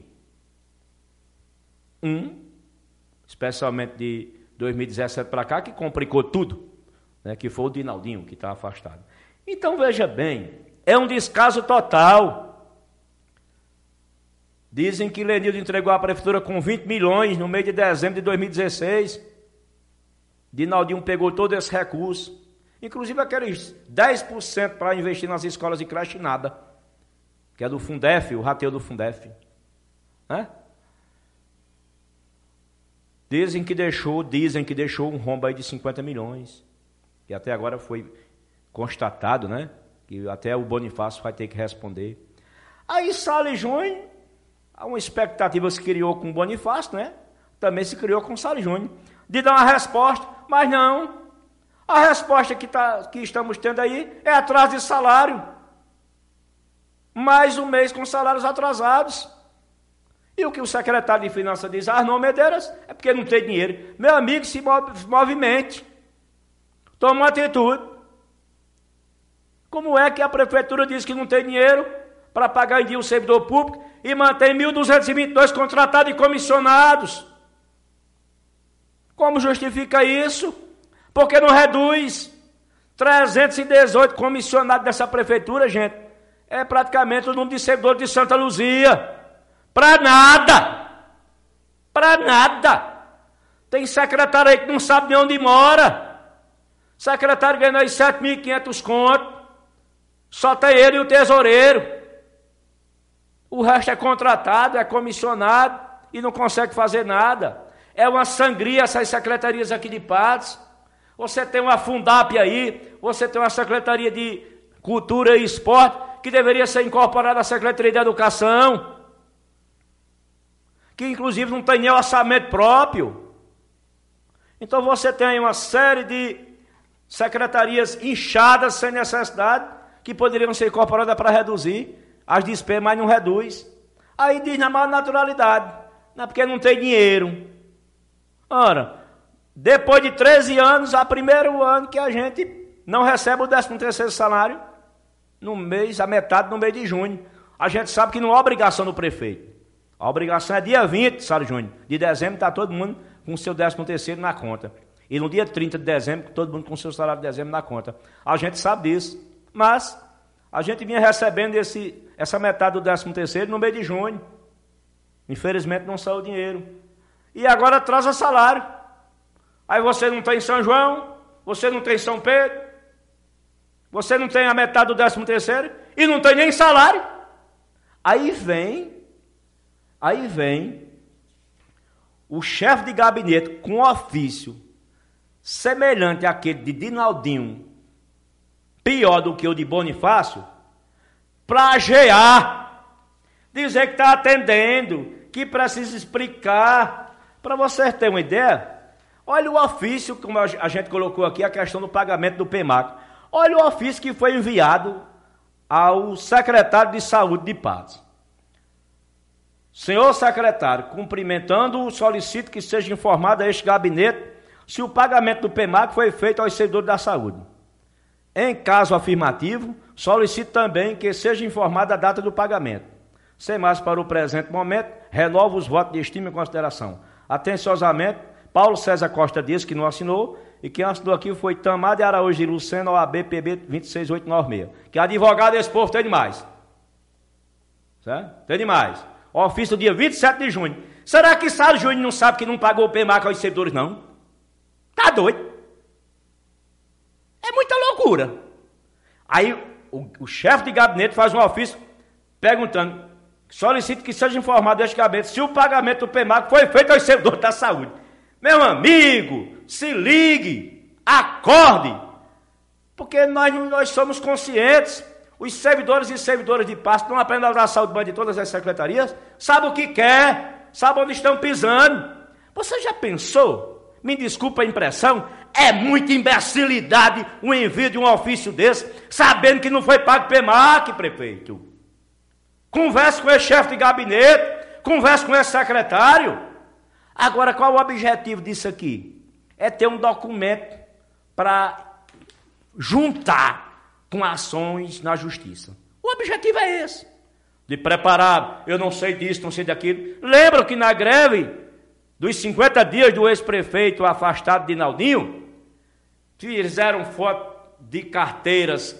Especialmente de 2017 para cá, que complicou tudo, né, que foi o Dinaldinho, que está afastado. Então, veja bem, é um descaso total. Dizem que Lenildo entregou a prefeitura com 20 milhões no mês de dezembro de 2016. Dinaldinho pegou todo esse recurso, inclusive aqueles 10% para investir nas escolas de creche nada, que é do Fundef, o rateio do Fundef. Né? Dizem que deixou um rombo aí de 50 milhões, que até agora foi constatado, né? Que até o Bonifácio vai ter que responder. Aí Salles Júnior, há uma expectativa que se criou com o Bonifácio, né? Também se criou com o Salles Júnior, de dar uma resposta, mas não. A resposta que estamos tendo aí é atraso de salário. Mais um mês com salários atrasados. E o que o secretário de Finanças diz, Arnon Medeiros, é porque não tem dinheiro. Meu amigo, se movimente. Toma uma atitude. Como é que a prefeitura diz que não tem dinheiro para pagar em dia o servidor público e mantém 1.222 contratados e comissionados? Como justifica isso? Porque não reduz 318 comissionados dessa prefeitura, gente. É praticamente o número de servidores de Santa Luzia. Para nada. Para nada. Tem secretário aí que não sabe nem onde mora. Secretário ganhou aí 7.500 contos. Só tem ele e o tesoureiro. O resto é contratado, é comissionado e não consegue fazer nada. É uma sangria essas secretarias aqui de Patos. Você tem uma Fundap aí, você tem uma Secretaria de Cultura e Esporte, que deveria ser incorporada à Secretaria de Educação, que inclusive não tem nem orçamento próprio. Então você tem uma série de secretarias inchadas sem necessidade, que poderiam ser incorporadas para reduzir as despesas, mas não reduz. Aí diz na maior naturalidade, não é porque não tem dinheiro. Ora, depois de 13 anos, é o primeiro ano que a gente não recebe o 13º salário, no mês, a metade no mês de junho. A gente sabe que não há obrigação do prefeito. A obrigação é dia 20, Salles Júnior, de dezembro, está todo mundo com o seu 13º na conta. E no dia 30 de dezembro, todo mundo com o seu salário de dezembro na conta. A gente sabe disso. Mas a gente vinha recebendo essa metade do 13º no mês de junho. Infelizmente não saiu o dinheiro. E agora atrasa salário. Aí você não tem São João, você não tem São Pedro, você não tem a metade do 13º e não tem nem salário. Aí vem o chefe de gabinete com um ofício semelhante àquele de Dinaldinho, pior do que o de Bonifácio, plagiar, dizer que está atendendo, que precisa explicar. Para vocês terem uma ideia, olha o ofício, como a gente colocou aqui, a questão do pagamento do PEMAC. Olha o ofício que foi enviado ao secretário de Saúde de Patos. Senhor secretário, cumprimentando, solicito que seja informado a este gabinete se o pagamento do PEMAC foi feito aos servidores da saúde. Em caso afirmativo, solicito também que seja informada a data do pagamento. Sem mais para o presente momento, renovo os votos de estima e consideração. Atenciosamente, Paulo César Costa Dias, que não assinou, e quem assinou aqui foi Tamar de Araújo de Lucena, OAB PB 26896. Que advogado desse povo tem demais. Certo? Tem demais. Ofício do dia 27 de junho. Será que Salles Júnior não sabe que não pagou o PEMAC aos servidores, não? Tá doido? É muita loucura. Aí o chefe de gabinete faz um ofício perguntando, solicito que seja informado deste gabinete se o pagamento do PEMAC foi feito aos servidores da saúde. Meu amigo, se ligue, acorde, Porque nós somos conscientes, os servidores e servidoras de Patos, não apenas da saúde, mas de todas as secretarias, sabem o que quer, sabem onde estão pisando. Você já pensou? Me desculpa a impressão, é muita imbecilidade o envio de um ofício desse, sabendo que não foi pago PEMAC, prefeito. Converse com esse chefe de gabinete, converse com esse secretário. Agora, qual o objetivo disso aqui? É ter um documento para juntar com ações na justiça. O objetivo é esse. De preparar, eu não sei disso, não sei daquilo. Lembram que na greve dos 50 dias do ex-prefeito afastado de Naldinho, fizeram foto de carteiras,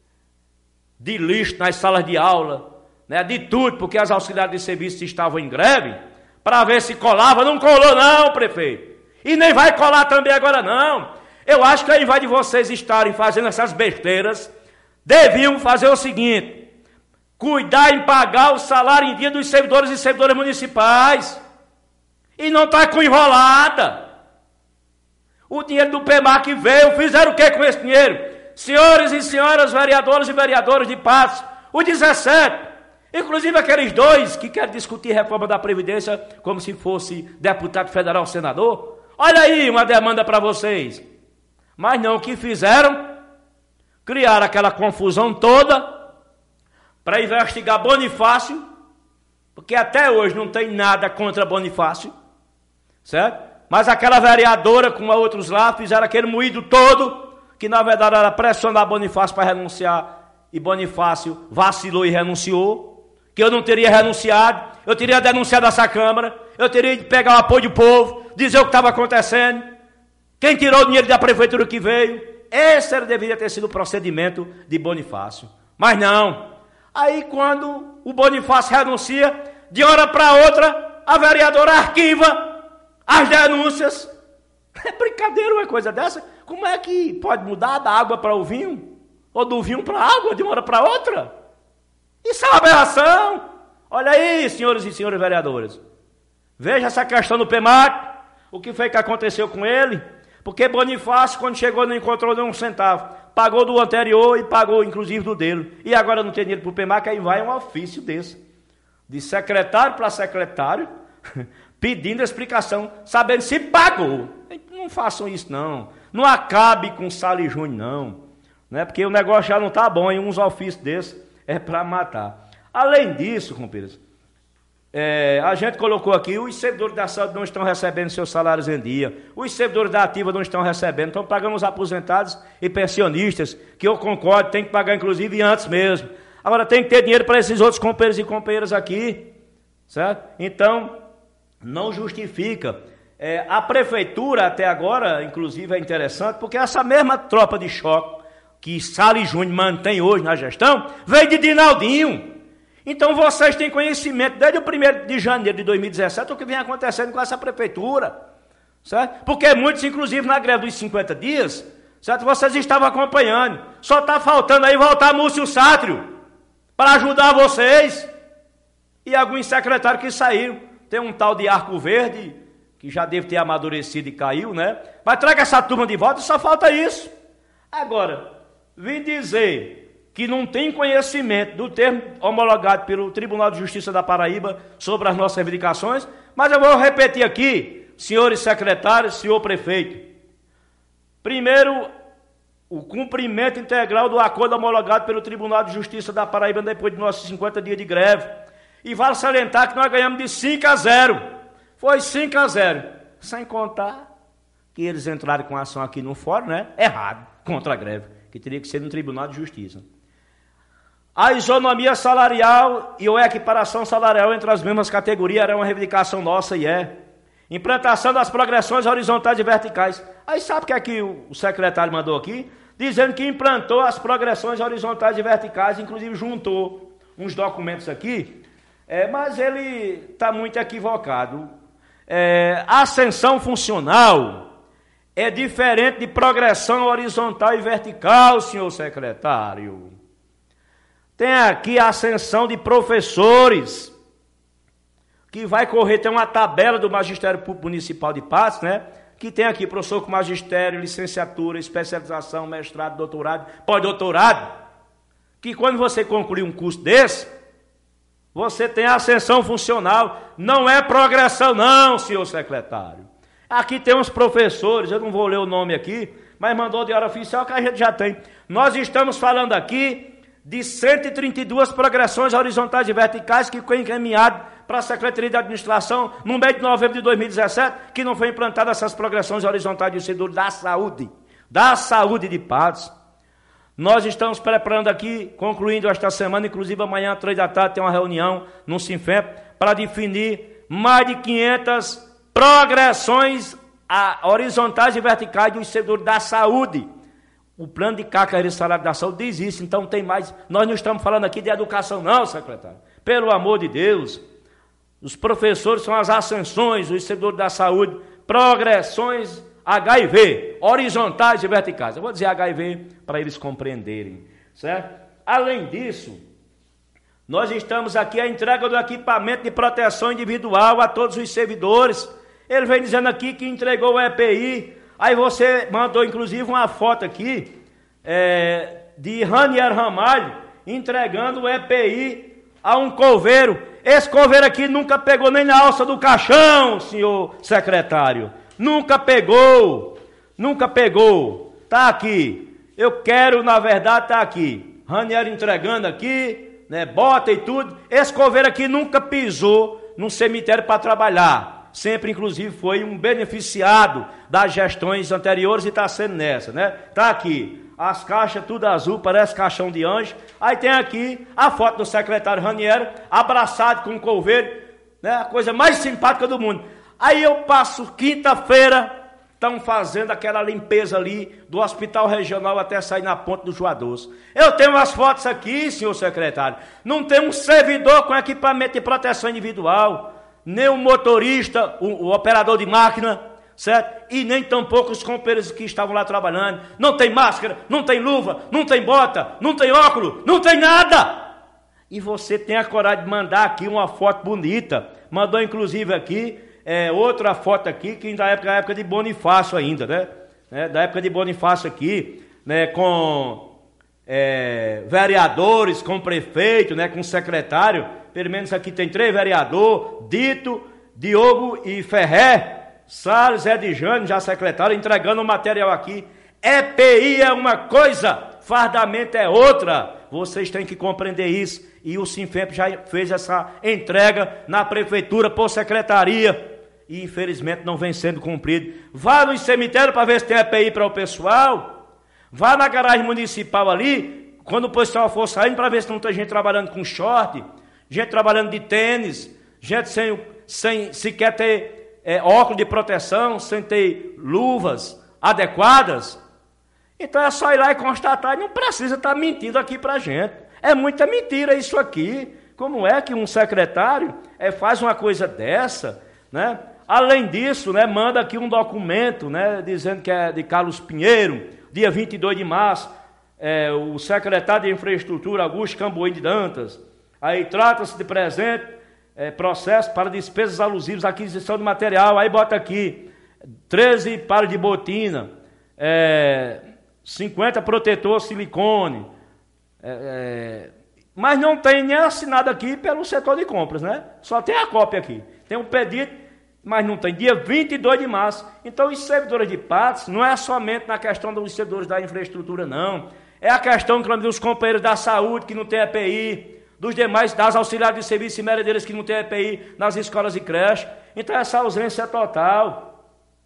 de lixo nas salas de aula, né, de tudo, porque as auxiliares de serviço estavam em greve, para ver se colava. Não colou não, prefeito. E nem vai colar também agora não. Eu acho que ao invés de vocês estarem fazendo essas besteiras, deviam fazer o seguinte: cuidar em pagar o salário em dia dos servidores e servidoras municipais. E não está com enrolada. O dinheiro do PEMAC veio, fizeram o que com esse dinheiro? Senhores e senhoras vereadores e vereadoras de Patos, os 17, inclusive aqueles 2 que querem discutir reforma da Previdência como se fosse deputado federal, senador. Olha aí uma demanda para vocês. Mas não, o que fizeram? Criaram aquela confusão toda para investigar Bonifácio, porque até hoje não tem nada contra Bonifácio, certo? Mas aquela vereadora com outros lá fizeram aquele moído todo, que na verdade era pressionar Bonifácio para renunciar, e Bonifácio vacilou e renunciou, que eu não teria renunciado, eu teria denunciado essa Câmara, eu teria de pegar o apoio do povo, dizer o que estava acontecendo, quem tirou o dinheiro da prefeitura que veio. Esse deveria ter sido o procedimento de Bonifácio. Mas não. Aí quando o Bonifácio renuncia, de hora para outra, a vereadora arquiva as denúncias. É brincadeira uma coisa dessa? Como é que pode mudar da água para o vinho? Ou do vinho para a água, de uma hora para outra? Isso é uma aberração. Olha aí, senhores e senhores vereadores. Veja essa questão do PEMAC. O que foi que aconteceu com ele? Porque Bonifácio, quando chegou, não encontrou nem um centavo. Pagou do anterior e pagou, inclusive, do dele. E agora não tem dinheiro para o PEMAC, aí vai um ofício desse. De secretário para secretário, pedindo explicação, sabendo se pagou. Não façam isso, não. Não acabe com Sala e Júnior, não. Né? Porque o negócio já não está bom, e uns ofícios desses é para matar. Além disso, companheiros, a gente colocou aqui, os servidores da saúde não estão recebendo seus salários em dia, os servidores da ativa não estão recebendo, estão pagando os aposentados e pensionistas, que eu concordo, tem que pagar inclusive antes mesmo. Agora tem que ter dinheiro para esses outros companheiros e companheiras aqui, certo? Então, não justifica. A prefeitura até agora, inclusive é interessante, porque essa mesma tropa de choque que Sala e Júnior mantém hoje na gestão, veio de Dinaldinho. Então vocês têm conhecimento desde o 1º de janeiro de 2017 o que vem acontecendo com essa prefeitura, certo? Porque muitos, inclusive na greve dos 50 dias, certo? Vocês estavam acompanhando. Só está faltando aí voltar Múcio Sátrio para ajudar vocês. E alguns secretários que saíram. Tem um tal de Arco Verde, que já deve ter amadurecido e caiu, né? Mas traga essa turma de volta, só falta isso. Agora, vim dizer que não tem conhecimento do termo homologado pelo Tribunal de Justiça da Paraíba sobre as nossas reivindicações, mas eu vou repetir aqui, senhores secretários, senhor prefeito. Primeiro, o cumprimento integral do acordo homologado pelo Tribunal de Justiça da Paraíba depois de nossos 50 dias de greve. E vale salientar que nós ganhamos de 5-0. Foi 5-0. Sem contar que eles entraram com ação aqui no fórum, né? Errado, contra a greve, que teria que ser no Tribunal de Justiça. A isonomia salarial e a equiparação salarial entre as mesmas categorias era uma reivindicação nossa e é. Implantação das progressões horizontais e verticais. Aí sabe o que é que o secretário mandou aqui? Dizendo que implantou as progressões horizontais e verticais, inclusive juntou uns documentos aqui, mas ele está muito equivocado. Ascensão funcional é diferente de progressão horizontal e vertical, senhor secretário. Tem aqui a ascensão de professores, que vai correr, tem uma tabela do Magistério Público Municipal de Patos, né? que tem aqui professor com magistério, licenciatura, especialização, mestrado, doutorado, pós-doutorado, que quando você concluir um curso desse, você tem ascensão funcional, não é progressão não, senhor secretário. Aqui tem uns professores, eu não vou ler o nome aqui, mas mandou de hora oficial que a gente já tem. Nós estamos falando aqui de 132 progressões horizontais e verticais que foi encaminhado para a Secretaria de Administração no mês de novembro de 2017, que não foi implantada essas progressões horizontais do setor da saúde de Patos. Nós estamos preparando aqui, concluindo esta semana, inclusive amanhã, 3 da tarde, tem uma reunião no Sinfep para definir mais de 500 progressões horizontais e verticais do setor da saúde. O plano de carreira e salário da saúde diz isso, então tem mais. Nós não estamos falando aqui de educação não, secretário. Pelo amor de Deus, os professores são as ascensões, o setor da saúde, progressões HIV, horizontais e verticais. Eu vou dizer HIV para eles compreenderem, certo? Além disso, nós estamos aqui a entrega do equipamento de proteção individual a todos os servidores. Ele vem dizendo aqui que entregou o EPI. Aí você mandou, inclusive, uma foto aqui de Ranier Ramalho entregando o EPI a um coveiro. Esse coveiro aqui nunca pegou nem na alça do caixão, senhor secretário. Nunca pegou. Tá aqui. Eu quero, na verdade, tá aqui. Ranier entregando aqui, né, bota e tudo. Esse coveiro aqui nunca pisou num cemitério para trabalhar. Sempre, inclusive, foi um beneficiado das gestões anteriores e está sendo nessa, né? Está aqui, as caixas tudo azul, parece caixão de anjo. Aí tem aqui a foto do secretário Raniero, abraçado com um coveiro, né? A coisa mais simpática do mundo. Aí eu passo quinta-feira, estão fazendo aquela limpeza ali do hospital regional até sair na ponte do Juadoso. Eu tenho as fotos aqui, senhor secretário. Não tem um servidor com equipamento de proteção individual, nem o motorista, o operador de máquina, certo? E nem tampouco os companheiros que estavam lá trabalhando. Não tem máscara, não tem luva, não tem bota, não tem óculos, não tem nada. E você tem a coragem de mandar aqui uma foto bonita. Mandou inclusive aqui, outra foto aqui, que ainda é da época de Bonifácio ainda, né? Da época de Bonifácio aqui, né? Com vereadores, com prefeito, né? Com secretário. Pelo menos aqui tem 3 vereadores, Dito, Diogo e Ferré, Salles, Edjane, já secretário, entregando o material aqui. EPI é uma coisa, fardamento é outra. Vocês têm que compreender isso. E o Sinfep já fez essa entrega na prefeitura por secretaria. E infelizmente não vem sendo cumprido. Vá no cemitério para ver se tem EPI para o pessoal. Vá na garagem municipal ali, quando o pessoal for saindo, para ver se não tem gente trabalhando com short, gente trabalhando de tênis, gente sem sequer ter óculos de proteção, sem ter luvas adequadas. Então é só ir lá e constatar, e não precisa estar mentindo aqui para a gente. É muita mentira isso aqui. Como é que um secretário faz uma coisa dessa, né? Além disso, né, manda aqui um documento, né, dizendo que é de Carlos Pinheiro, dia 22 de março, o secretário de Infraestrutura, Augusto Camboim de Dantas. Aí trata-se de presente, processo para despesas alusivas à aquisição de material. Aí bota aqui 13 pares de botina, 50 protetor silicone, mas não tem nem assinado aqui pelo setor de compras, né? Só tem a cópia aqui. Tem um pedido, mas não tem. Dia 22 de março. Então os servidores de Patos não é somente na questão dos servidores da infraestrutura, não. É a questão dos companheiros da saúde que não tem EPI, dos demais, das auxiliares de serviço e merendeiras que não tem EPI nas escolas e creches. Então essa ausência é total.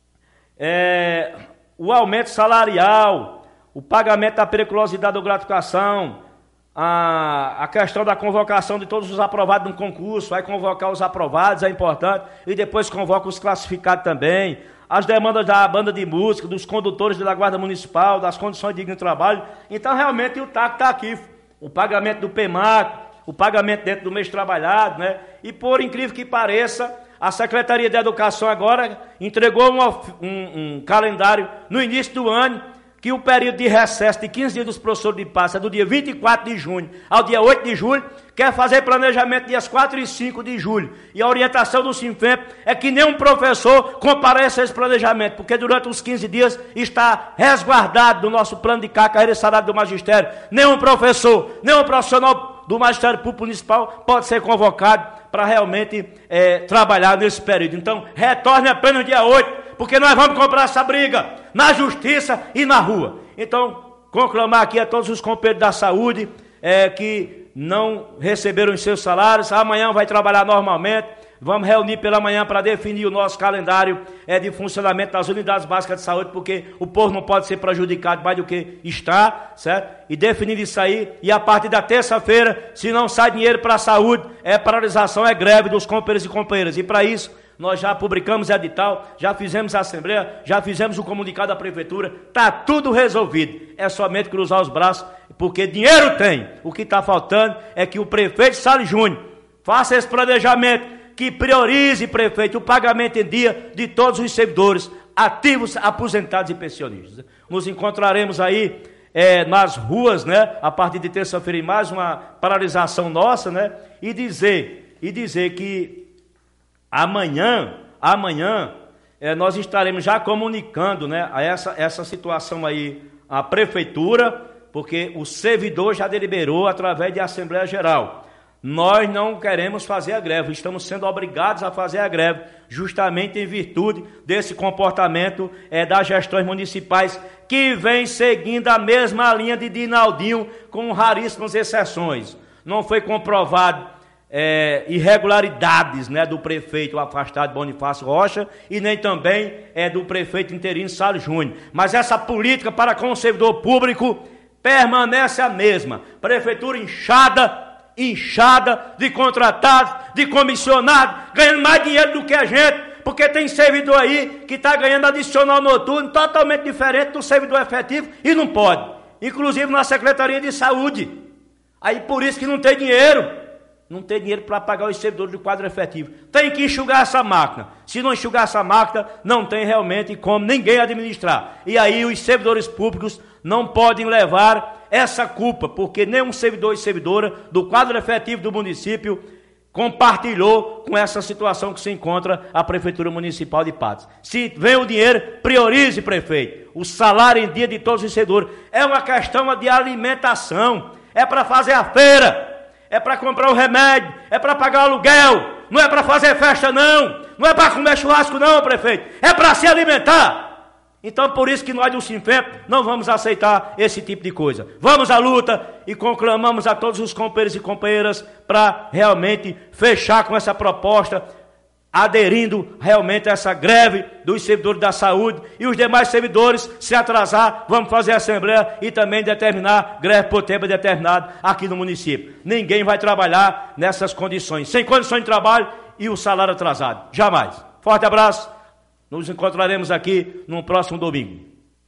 O aumento salarial, o pagamento da periculosidade ou gratificação, a questão da convocação de todos os aprovados no concurso, vai convocar os aprovados, é importante, e depois convoca os classificados também. As demandas da banda de música, dos condutores da Guarda Municipal, das condições dignas de trabalho. Então realmente o TAC está aqui. O pagamento do PEMAC, o pagamento dentro do mês trabalhado, né? E por incrível que pareça, a Secretaria de Educação agora entregou um calendário no início do ano, que o período de recesso de 15 dias dos professores de paz é do dia 24 de junho ao dia 8 de julho, quer fazer planejamento dias 4 e 5 de julho. E a orientação do Sinfep é que nenhum professor compareça a esse planejamento, porque durante os 15 dias está resguardado do nosso plano de carreira e salário do magistério. Nenhum professor, nenhum profissional do Magistério Público Municipal pode ser convocado para realmente trabalhar nesse período. Então, retorne apenas no dia 8, porque nós vamos comprar essa briga na justiça e na rua. Então, conclamar aqui a todos os companheiros da saúde que não receberam os seus salários, amanhã vai trabalhar normalmente. Vamos reunir pela manhã para definir o nosso calendário de funcionamento das unidades básicas de saúde, porque o povo não pode ser prejudicado mais do que está, certo? E definir isso aí, e a partir da terça-feira, se não sai dinheiro para a saúde, paralisação, greve dos companheiros e companheiras. E para isso, nós já publicamos edital, já fizemos a assembleia, já fizemos o comunicado da prefeitura, está tudo resolvido. É somente cruzar os braços, porque dinheiro tem. O que está faltando é que o prefeito Salles Júnior faça esse planejamento, que priorize, prefeito, o pagamento em dia de todos os servidores ativos, aposentados e pensionistas. Nos encontraremos aí nas ruas, né, a partir de terça-feira, em mais uma paralisação nossa, né, e dizer que amanhã nós estaremos já comunicando, né, essa situação aí à prefeitura, porque o servidor já deliberou através de Assembleia Geral. Nós não queremos fazer a greve, estamos sendo obrigados a fazer a greve, justamente em virtude desse comportamento das gestões municipais, que vem seguindo a mesma linha de Dinaldinho, com raríssimas exceções. Não foi comprovado irregularidades, né, do prefeito afastado Bonifácio Rocha e nem também do prefeito interino Salles Júnior. Mas essa política para com o servidor público permanece a mesma. Prefeitura inchada de contratados, de comissionados, ganhando mais dinheiro do que a gente, porque tem servidor aí que está ganhando adicional noturno totalmente diferente do servidor efetivo e não pode, inclusive na Secretaria de Saúde. Aí por isso que não tem dinheiro para pagar os servidores do quadro efetivo. Tem que enxugar essa máquina. Se não enxugar essa máquina, não tem realmente como ninguém administrar. E aí os servidores públicos não podem levar essa culpa, porque nenhum servidor e servidora do quadro efetivo do município compartilhou com essa situação que se encontra a Prefeitura Municipal de Patos. Se vem o dinheiro, priorize, prefeito, o salário em dia de todos os servidores. É uma questão de alimentação, é para fazer a feira, é para comprar o remédio, é para pagar o aluguel, não é para fazer festa não é para comer churrasco não, prefeito, é para se alimentar. Então, por isso que nós do Sinfep não vamos aceitar esse tipo de coisa. Vamos à luta e conclamamos a todos os companheiros e companheiras para realmente fechar com essa proposta, aderindo realmente a essa greve dos servidores da saúde e os demais servidores, se atrasar, vamos fazer a assembleia e também determinar greve por tempo determinado aqui no município. Ninguém vai trabalhar nessas condições, sem condições de trabalho e o salário atrasado. Jamais. Forte abraço. Nos encontraremos aqui no próximo domingo.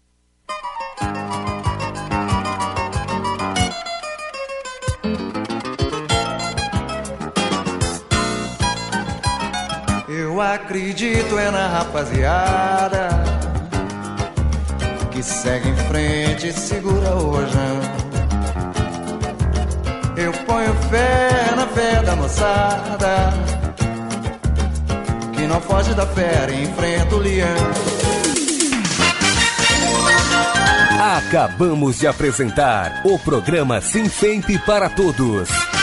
Eu acredito na rapaziada que segue em frente e segura o rojão. Eu ponho fé na fé da moçada que não foge da fera e enfrenta o leão. Acabamos de apresentar o programa Sinfep para Todos.